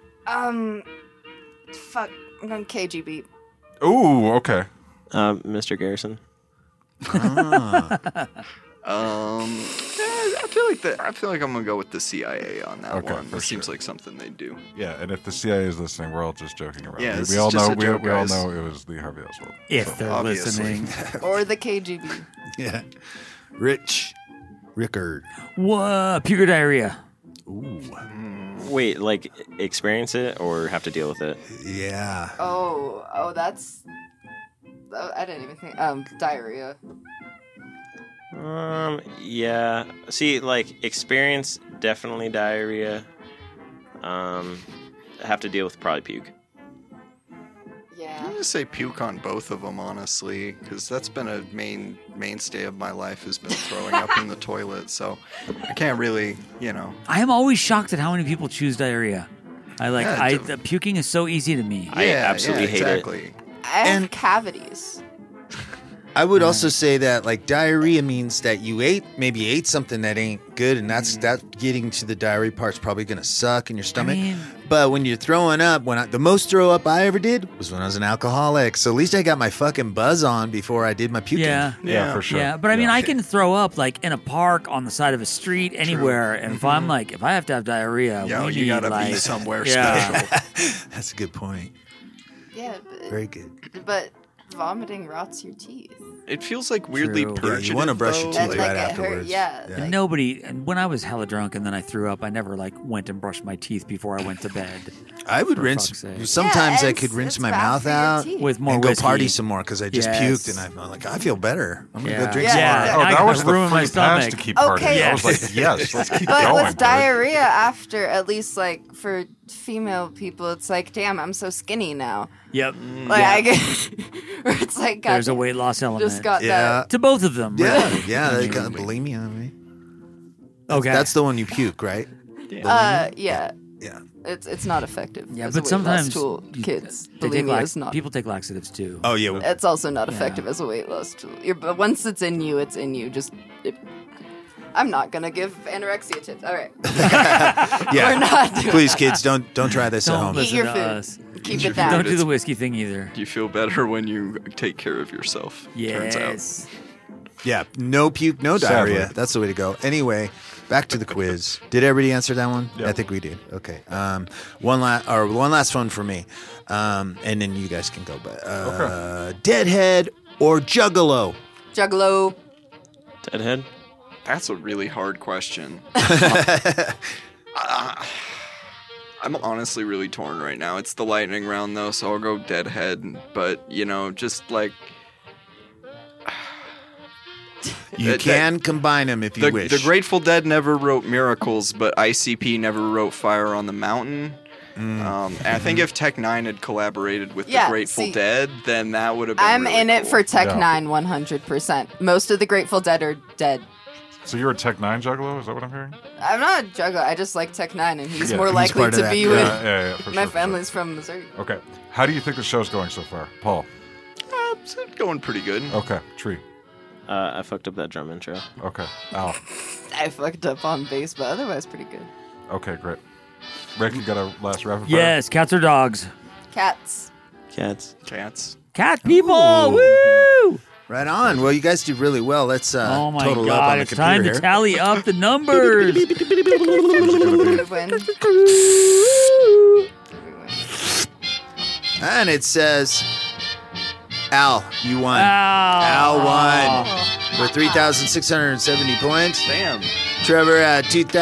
Fuck. I'm going KGB. Ooh. Okay. Mr. Garrison. I feel like I'm gonna go with the CIA on that Okay, one. for It seems sure. like something they do. Yeah, and if the CIA is listening, we're all just joking around. Yeah, this we is all just know. a joke, we all guys. know it was Lee Harvey Oswald. If So- they're obviously. listening. Or the KGB. Yeah. Rickard. What? Puker diarrhea. Wait, like experience it or have to deal with it? Yeah. Oh, that's... Oh, I didn't even think... diarrhea. Yeah. See, like experience definitely diarrhea. Have to deal with probably puke. Yeah. I'm gonna say puke on both of them, honestly, because that's been a mainstay of my life has been throwing up in the toilet. So I can't really, I am always shocked at how many people choose diarrhea. Yeah, Puking is so easy to me. I absolutely hate it. exactly. I have And- cavities. I would also say that like diarrhea means that you maybe ate something that ain't good, and that's that getting to the diarrhea part's probably gonna suck in your stomach. mean- But when you're throwing up, the most throw up I ever did was when I was an alcoholic. So at least I got my fucking buzz on before I did my puking. Yeah, for sure. Yeah, but I mean, I can throw up like in a park, on the side of a street, anywhere. And if I'm like, if I have to have diarrhea, we you need, gotta like, be somewhere yeah. special. That's a good point. Yeah, Very good. but vomiting rots your teeth. It feels like weirdly True. purgative. Yeah, you wanna brush your though. teeth And, right like, it hurt, afterwards. yeah. Yeah. And nobody, and when I was hella drunk and then I threw up, I never like went and brushed my teeth before I went to bed. I would For rinse. fuck's sake. Sometimes Yeah, I could it's- rinse it's my bad mouth for your out teeth. With more and go whiskey. party some more because I just Yes. puked and I'm like, I feel better. I'm gonna go Yeah. drink Yeah. some more. Yeah. Oh, I that was the ruined my free pass stomach. to keep partying. Okay. I was like, yes, let's keep But going. with dude. diarrhea after, at least like for female people, it's like, damn, I'm so skinny now. Yep. Like I get, or it's like, God, There's a weight loss element. just got Yeah. to both of them. Yeah, really. yeah. I They mean, got bulimia on me. okay. That's the one you puke, right? that. Yeah, Yeah. it's not effective. yeah, as a but weight sometimes loss tool. you- Kids, they take bulimia is not. people take laxatives too. Oh yeah. It's also not effective as a weight loss tool. But once it's in you, it's in you. I'm not gonna give anorexia tips. All right, Yeah. we're not doing Please, that. kids, don't try this at Don't home. Eat listen your to food. us. Keep it down. Don't do the whiskey thing either. You feel better when you take care of yourself. Turns out. Yes. Yeah, no puke, no Sadly. diarrhea. That's the way to go. Anyway, back to the quiz. Did everybody answer that one? Yeah. I think we did. Okay. One last one for me, and then you guys can go. But Deadhead or Juggalo? Juggalo. Deadhead. That's a really hard question. I'm honestly really torn right now. It's the lightning round though, so I'll go Deadhead. But just like You can combine them if you wish. the Grateful Dead never wrote Miracles, but ICP never wrote Fire on the Mountain. And I think if Tech Nine had collaborated with Yeah, the Grateful see, Dead, then that would have been. I'm really in it cool. for Tech Yeah. 9 100%. Most of the Grateful Dead are dead. So you're a Tech 9 juggalo? Is that what I'm hearing? I'm not a juggler. I just like Tech 9, and he's Yeah, more he's likely part of to that be crew. with. Yeah, for My sure. family's from Missouri. Okay. How do you think the show's going so far? Paul? It's going pretty good. Okay. Tree? I fucked up that drum intro. Okay. Al? I fucked up on bass, but otherwise pretty good. Okay, great. Rick, you got a last rapid fire? Yes, cats or dogs? Cats. Cats. Cats. Cat people! Ooh. Woo! Right on. Well, you guys did really well. Let's Oh my total up on god, the it's time computer to here. tally up the numbers. Good win. And it says, Al, you won. Ow. Al won with 3,670 points. Damn. Trevor had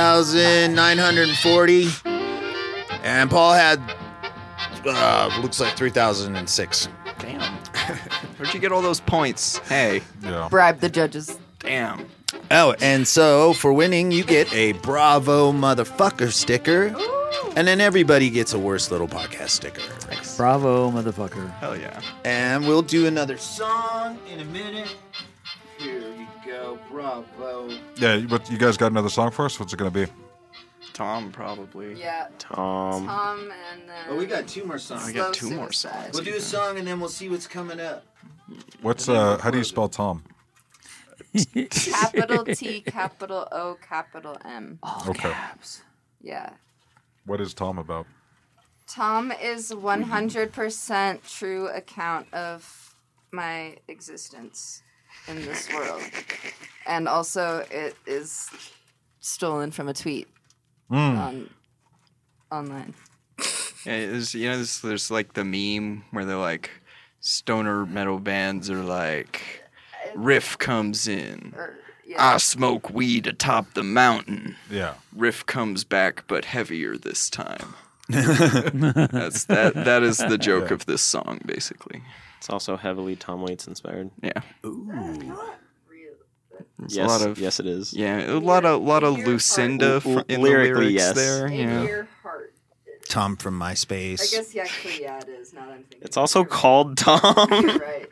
2,940. And Paul had, looks like 3,006. Damn. Where'd you get all those points? Hey. Yeah. Bribe the judges. Damn. Oh, and so for winning, you get a Bravo motherfucker sticker. And then everybody gets a Worst Little Podcast sticker. Bravo, motherfucker. Hell yeah. And we'll do another song in a minute. Here you go, Bravo. Yeah, but you guys got another song for us? What's it going to be? Tom, probably. Yeah. Tom. Tom and then. Oh, we got 2 more songs. I got Slow 2 more Suicide. songs. We'll do a song and then we'll see what's coming up. What's how do you spell Tom? Capital T, capital O, capital M. Okay. Yeah. What is Tom about? Tom is 100% true account of my existence in this world. And also, it is stolen from a tweet online. Yeah, there's like the meme where they're like, stoner metal bands are like, riff comes in. I smoke weed atop the mountain. Yeah. Riff comes back, but heavier this time. That is the joke of this song, basically. It's also heavily Tom Waits inspired. Yeah. Yes, yes, it is. Yeah, a lot of Lucinda in Lyrically, the lyrics yes. there. In Yeah. your heart. Tom from MySpace. I guess, actually, yeah, it is. Now that I'm thinking. It's also called Tom. Right.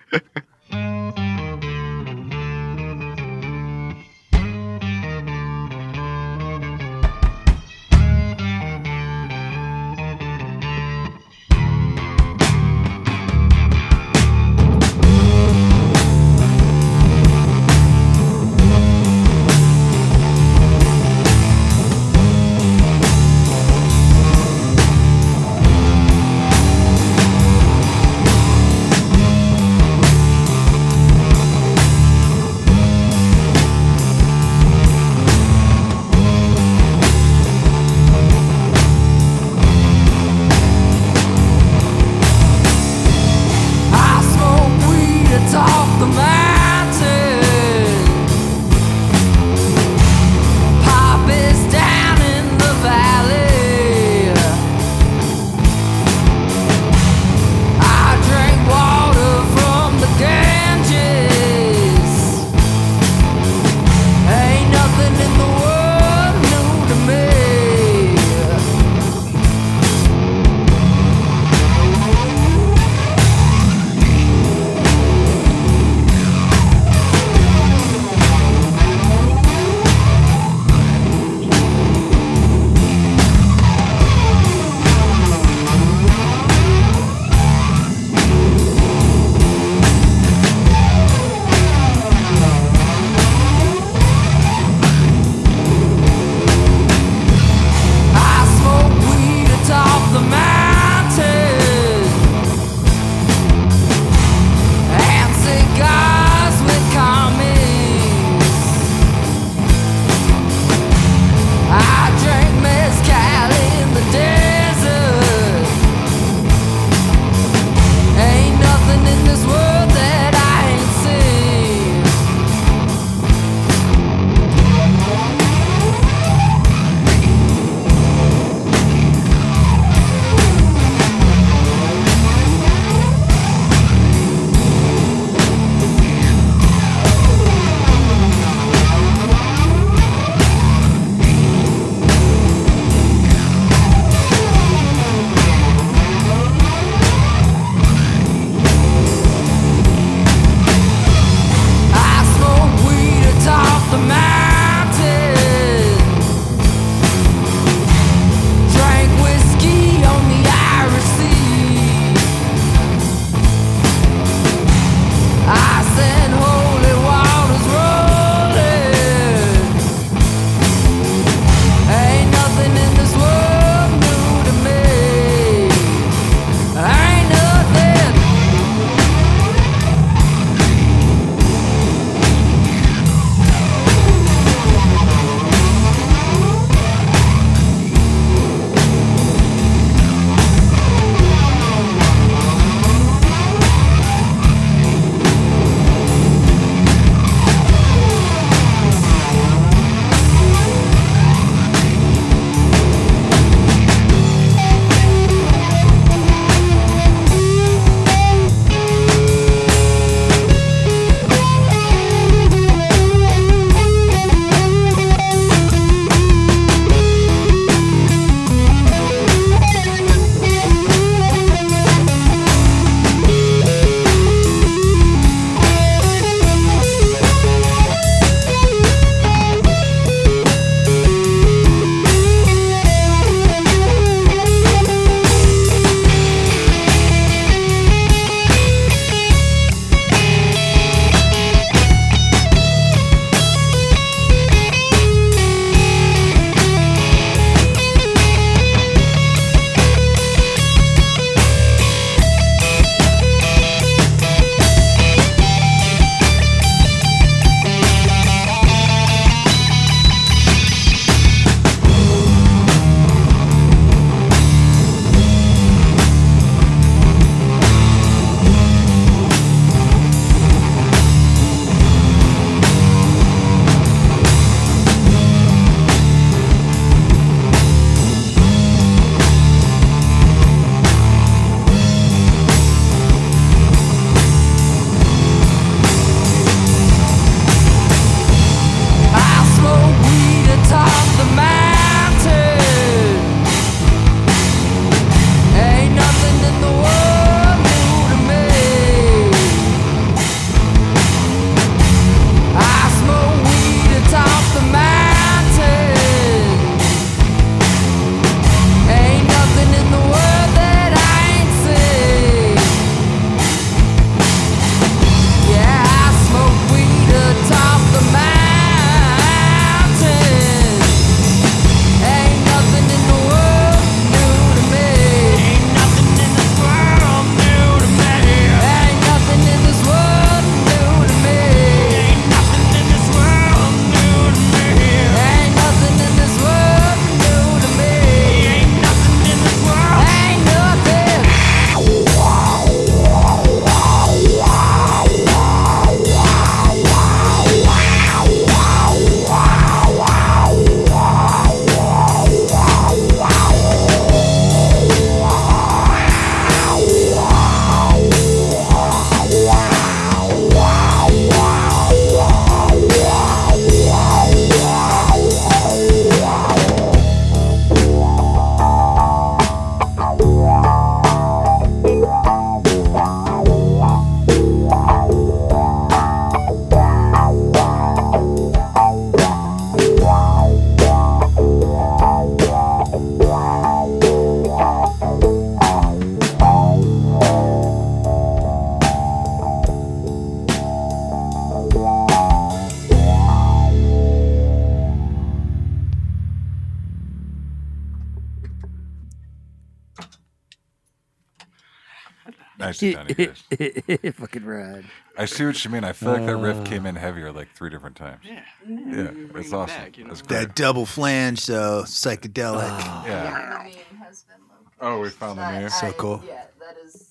nicey tiny case. Fucking rad. I see what you mean. I feel like that riff came in heavier like 3 different times. Yeah. Yeah, it's awesome. back, you know? That's great. That double flange, though, psychedelic. Yeah. Oh, we found the meme. So cool. Yeah, that is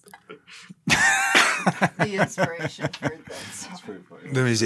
the inspiration for this. Let me see.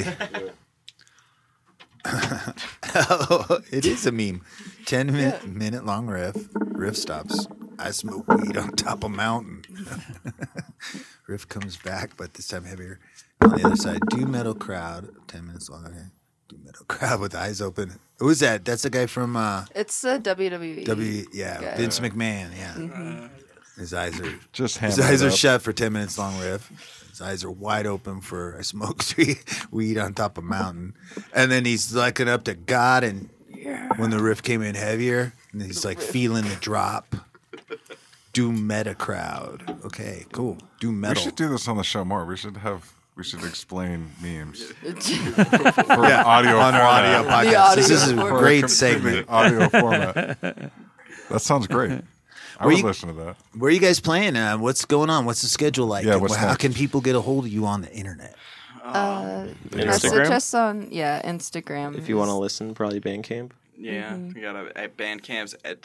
Oh, it is a meme. 10-minute long riff stops. I smoke weed on top of mountain. Riff comes back, but this time heavier. On the other side, doom metal crowd. 10 minutes long. Okay. Doom metal crowd with eyes open. Who's that? That's the guy from It's a WWE. guy. Vince McMahon. Yeah. Mm-hmm. His eyes are Just his hammer eyes it are up. shut for 10 minutes long riff. His eyes are wide open for I smoke weed on top of mountain. And then he's looking up to God, and when the riff came in heavier, and he's like feeling the drop. Doom meta crowd. Okay, cool. Doom We metal. should do this on the show more. We should explain memes for audio on our audio format. podcast. This is a format. great Completely segment. audio format. That sounds great. I would listen to that. Where are you guys playing? What's going on? What's the schedule like? Yeah, And what's how next? can people get a hold of you on the internet? Message Instagram? us on Instagram. If you want to listen, probably Bandcamp. Yeah, Mm-hmm. we got at Bandcamp's at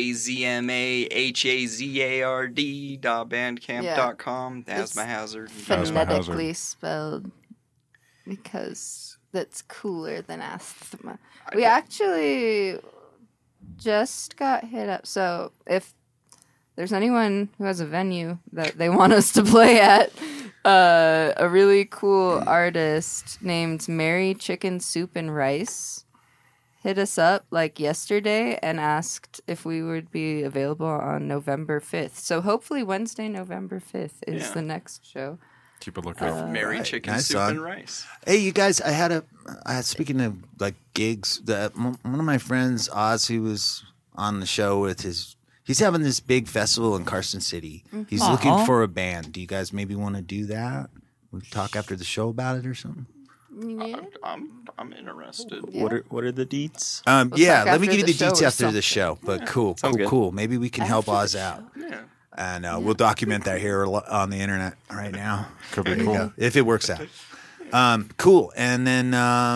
azmahazard.bandcamp.com. Asthma Hazard. phonetically spelled because that's cooler than asthma. We actually just got hit up. So if there's anyone who has a venue that they want us to play at, a really cool artist named Mary Chicken Soup and Rice hit us up like yesterday and asked if we would be available on November 5th. So hopefully Wednesday, November 5th is the next show. Keep a lookout. Mary Right. Chicken Nice Soup on. and Rice. Hey, you guys! I had speaking of like gigs. One of my friends, Oz, who was on the show with his. He's having this big festival in Carson City. He's looking for a band. Do you guys maybe want to do that? We talk after the show about it or something. Yeah. I'm interested. Yeah. What are the deets? Yeah, talk let me after give you the the show deets or after the something. show. But cool. good. Maybe we can help Oz out. Yeah. And we'll document that here on the internet right now. Could be There you cool. go. If it works out. Cool. And then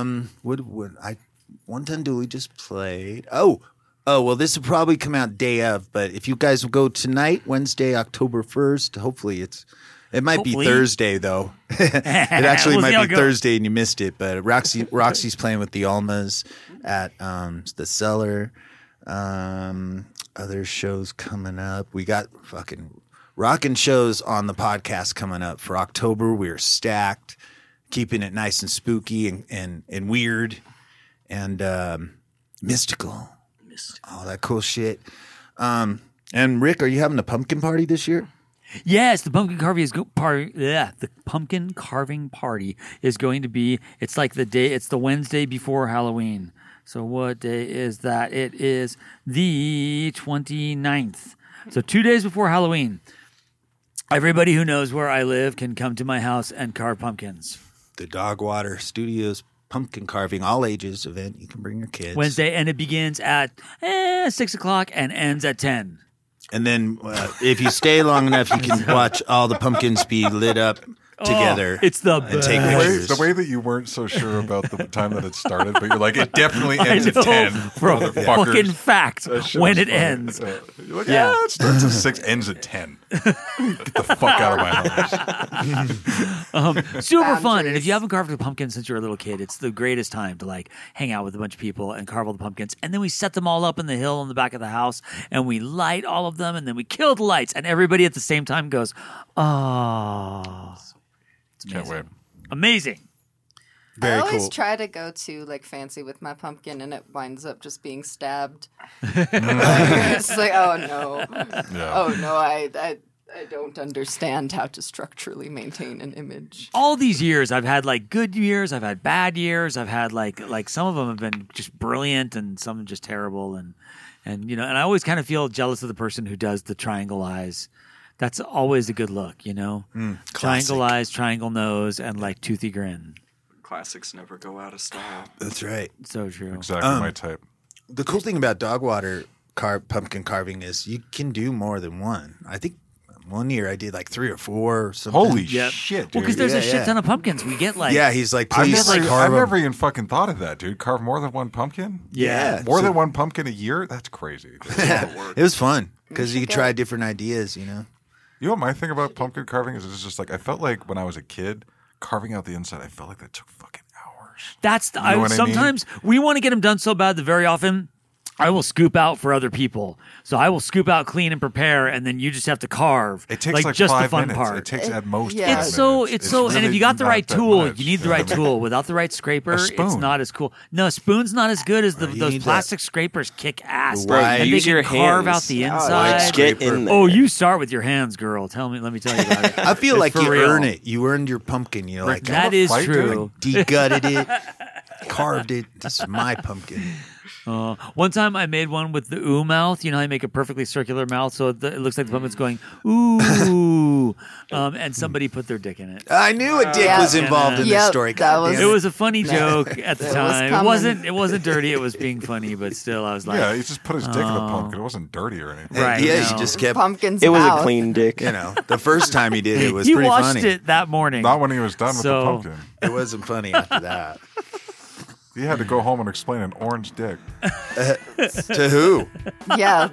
One Ton Dooley just played. Oh, well, this will probably come out day of, but if you guys will go tonight, Wednesday, October 1st, hopefully it might Hopefully. be Thursday though. It actually We'll see how might it be goes. Thursday and you missed it, but Roxy's playing with the Almas at the Cellar. Other shows coming up. We got fucking rockin' shows on the podcast coming up for October. We're stacked, keeping it nice and spooky and weird and mystical. All that cool shit. And Rick, are you having a pumpkin party this year? Yes, the pumpkin carving is the pumpkin carving party is going to be. It's like it's the Wednesday before Halloween. So what day is that? It is the 29th. So 2 days before Halloween. Everybody who knows where I live can come to my house and carve pumpkins. The Dogwater Studios pumpkin carving all ages event. You can bring your kids. Wednesday, and it begins at 6 o'clock and ends at 10. And then if you stay long enough, you can watch all the pumpkins be lit up together. It's the and take best. pictures. The way that you weren't so sure about the time that it started, but you're like, it definitely ends at know, 10. bro. motherfuckers. Fucking fact That shit when was it funny. ends. Yeah. You're like, Yeah. yeah, it starts at 6, ends at 10. Get the fuck out of my house. Super fun. And if you haven't carved a pumpkin since you're a little kid, it's the greatest time to like hang out with a bunch of people and carve all the pumpkins. And then we set them all up in the hill on the back of the house and we light all of them and then we kill the lights and everybody at the same time goes, oh. It's Can't wait. amazing. Very I always cool. try to go to like fancy with my pumpkin, and it winds up just being stabbed. It's like, oh no, Yeah. oh no, I don't understand how to structurally maintain an image. All these years, I've had like good years, I've had bad years, I've had like some of them have been just brilliant and some just terrible, and you know, and I always kind of feel jealous of the person who does the triangle eyes. That's always a good look, you know. Triangle eyes, triangle nose, and like toothy grin. Classics never go out of style. That's right. So true. Exactly my type. The cool thing about Dogwater pumpkin carving is you can do more than one. I think One year I did like 3 or 4 or something. Holy Yep. shit, dude. Well, because there's a shit Yeah. ton of pumpkins. We get like Yeah, he's like, I've please never, carve I've 'em. never even fucking thought of that, dude. Carve more than one pumpkin? yeah. More So- than one pumpkin a year? That's crazy. It was fun because you could try different ideas, you know? You know what my thing about pumpkin carving is? It's just like I felt like when I was a kid, carving out the inside, I felt like that took fucking hours. That's You know what I mean? sometimes we want to get them done so bad that very often I will scoop out for other people. So I will scoop out, clean, and prepare, and then you just have to carve. It takes like just 5 the fun minutes. part. It takes at most yeah. 5 It's so minutes. and really if you got the not right that tool, much, you need the know right what I mean? tool. Without the right scraper, it's spoon. not as cool. No, a spoon's not as good as you those need plastic scrapers. Kick ass, Bro, and use they can your carve hands. out the Like, inside. get in there. Oh, you start with your hands, girl. Let me tell you about it. I feel It's like for you real. earn it. You earned your pumpkin. You're like, That is fight, true. de-gutted it, carved it. This is my pumpkin. One time I made one with the ooh mouth. You know how you make a perfectly circular mouth so it looks like the pumpkin's going ooh. And somebody put their dick in it. I knew a dick Yeah. was involved in this Yep, story. that God was- damn It was a funny joke at the It was time. It coming. wasn't dirty. It was being funny, but still, I was like, Yeah, he just put his dick in the pumpkin. It wasn't dirty or anything. right. Yeah, no. you just kept, Pumpkin's It was mouth. a clean dick. you know, the first time he did it was he pretty watched funny. it that morning. Not when he was done with So- the pumpkin. It wasn't funny after that. He had to go home and explain an orange dick. To who? Yeah.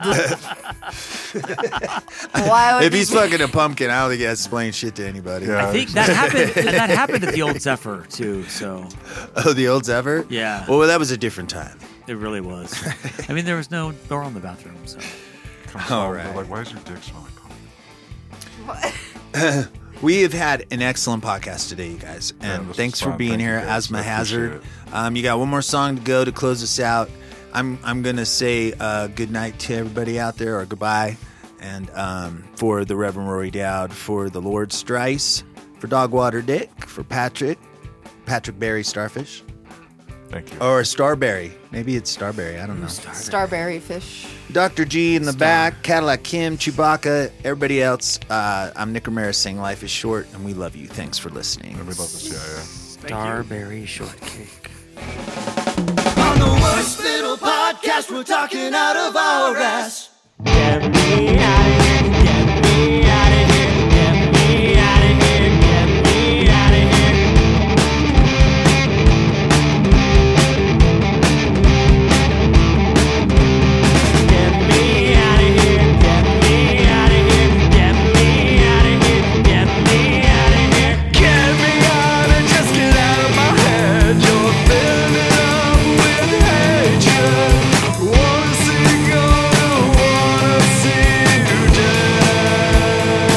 Why would If you he's be- fucking a pumpkin, I don't think he has to explain shit to anybody. Yeah. I think that happened, and that happened at the old Zephyr too. So Oh, the old Zephyr? Yeah. Well, that was a different time. it really was. I mean, there was no door on the bathroom, so Comes All home, right. they're like, why does your dick smell like pumpkin? We have had an excellent podcast today, you guys. Yeah, And this thanks was for fun. being Thank you, here. guys. Asthma I appreciate Hazard. You got one more song to go to close us out. I'm going to say good night to everybody out there, or goodbye. And for the Reverend Rory Dowd, for the Lord Strice, for Dogwater Dick, for Patrick Berry Starfish, Thank you. or Starberry. Maybe it's Starberry. I don't know. Starberry fish? Dr. G in the back, Cadillac Kim, Chewbacca, everybody else. I'm Nick Ramirez saying life is short, and we love you. Thanks for listening. And we love the CIA. Starberry shortcake. On the worst little podcast, we're talking out of our ass. Get me out of here. Get me out of here. Get me out of here. Get me out of here. Get me out of here. Get me out of here. Get me out of here. Get me out of here. Get me out and just get out of my head. You're filling it up with hatred. Wanna see you go, wanna see you dead.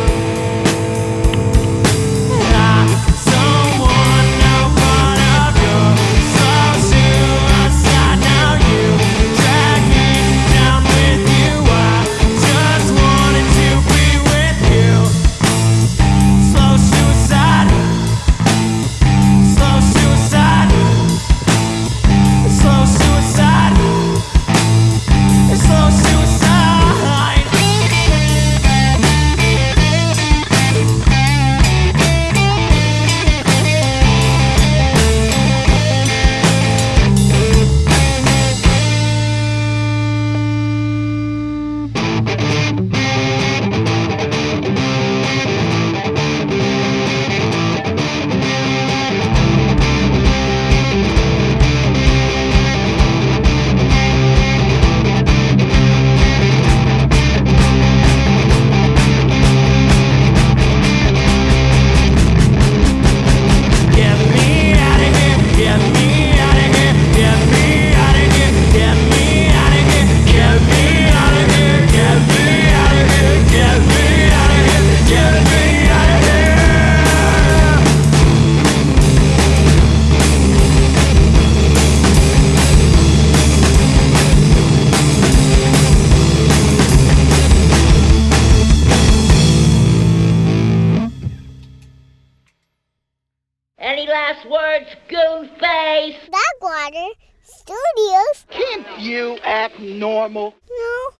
Someone now part of your slow suicide. Now you drag me down with you. I just wanted to be with you. Slow suicide. Slow suicide. Slow suicide. Slow suicide. Get me out of here. Get me out of here. Get me out of here. Get me out of here. Get me out of here. Get me out of here. Get me out of here. Get me out of here. Any last words, Goonface? Dogwater Studios. Can't you act normal? No.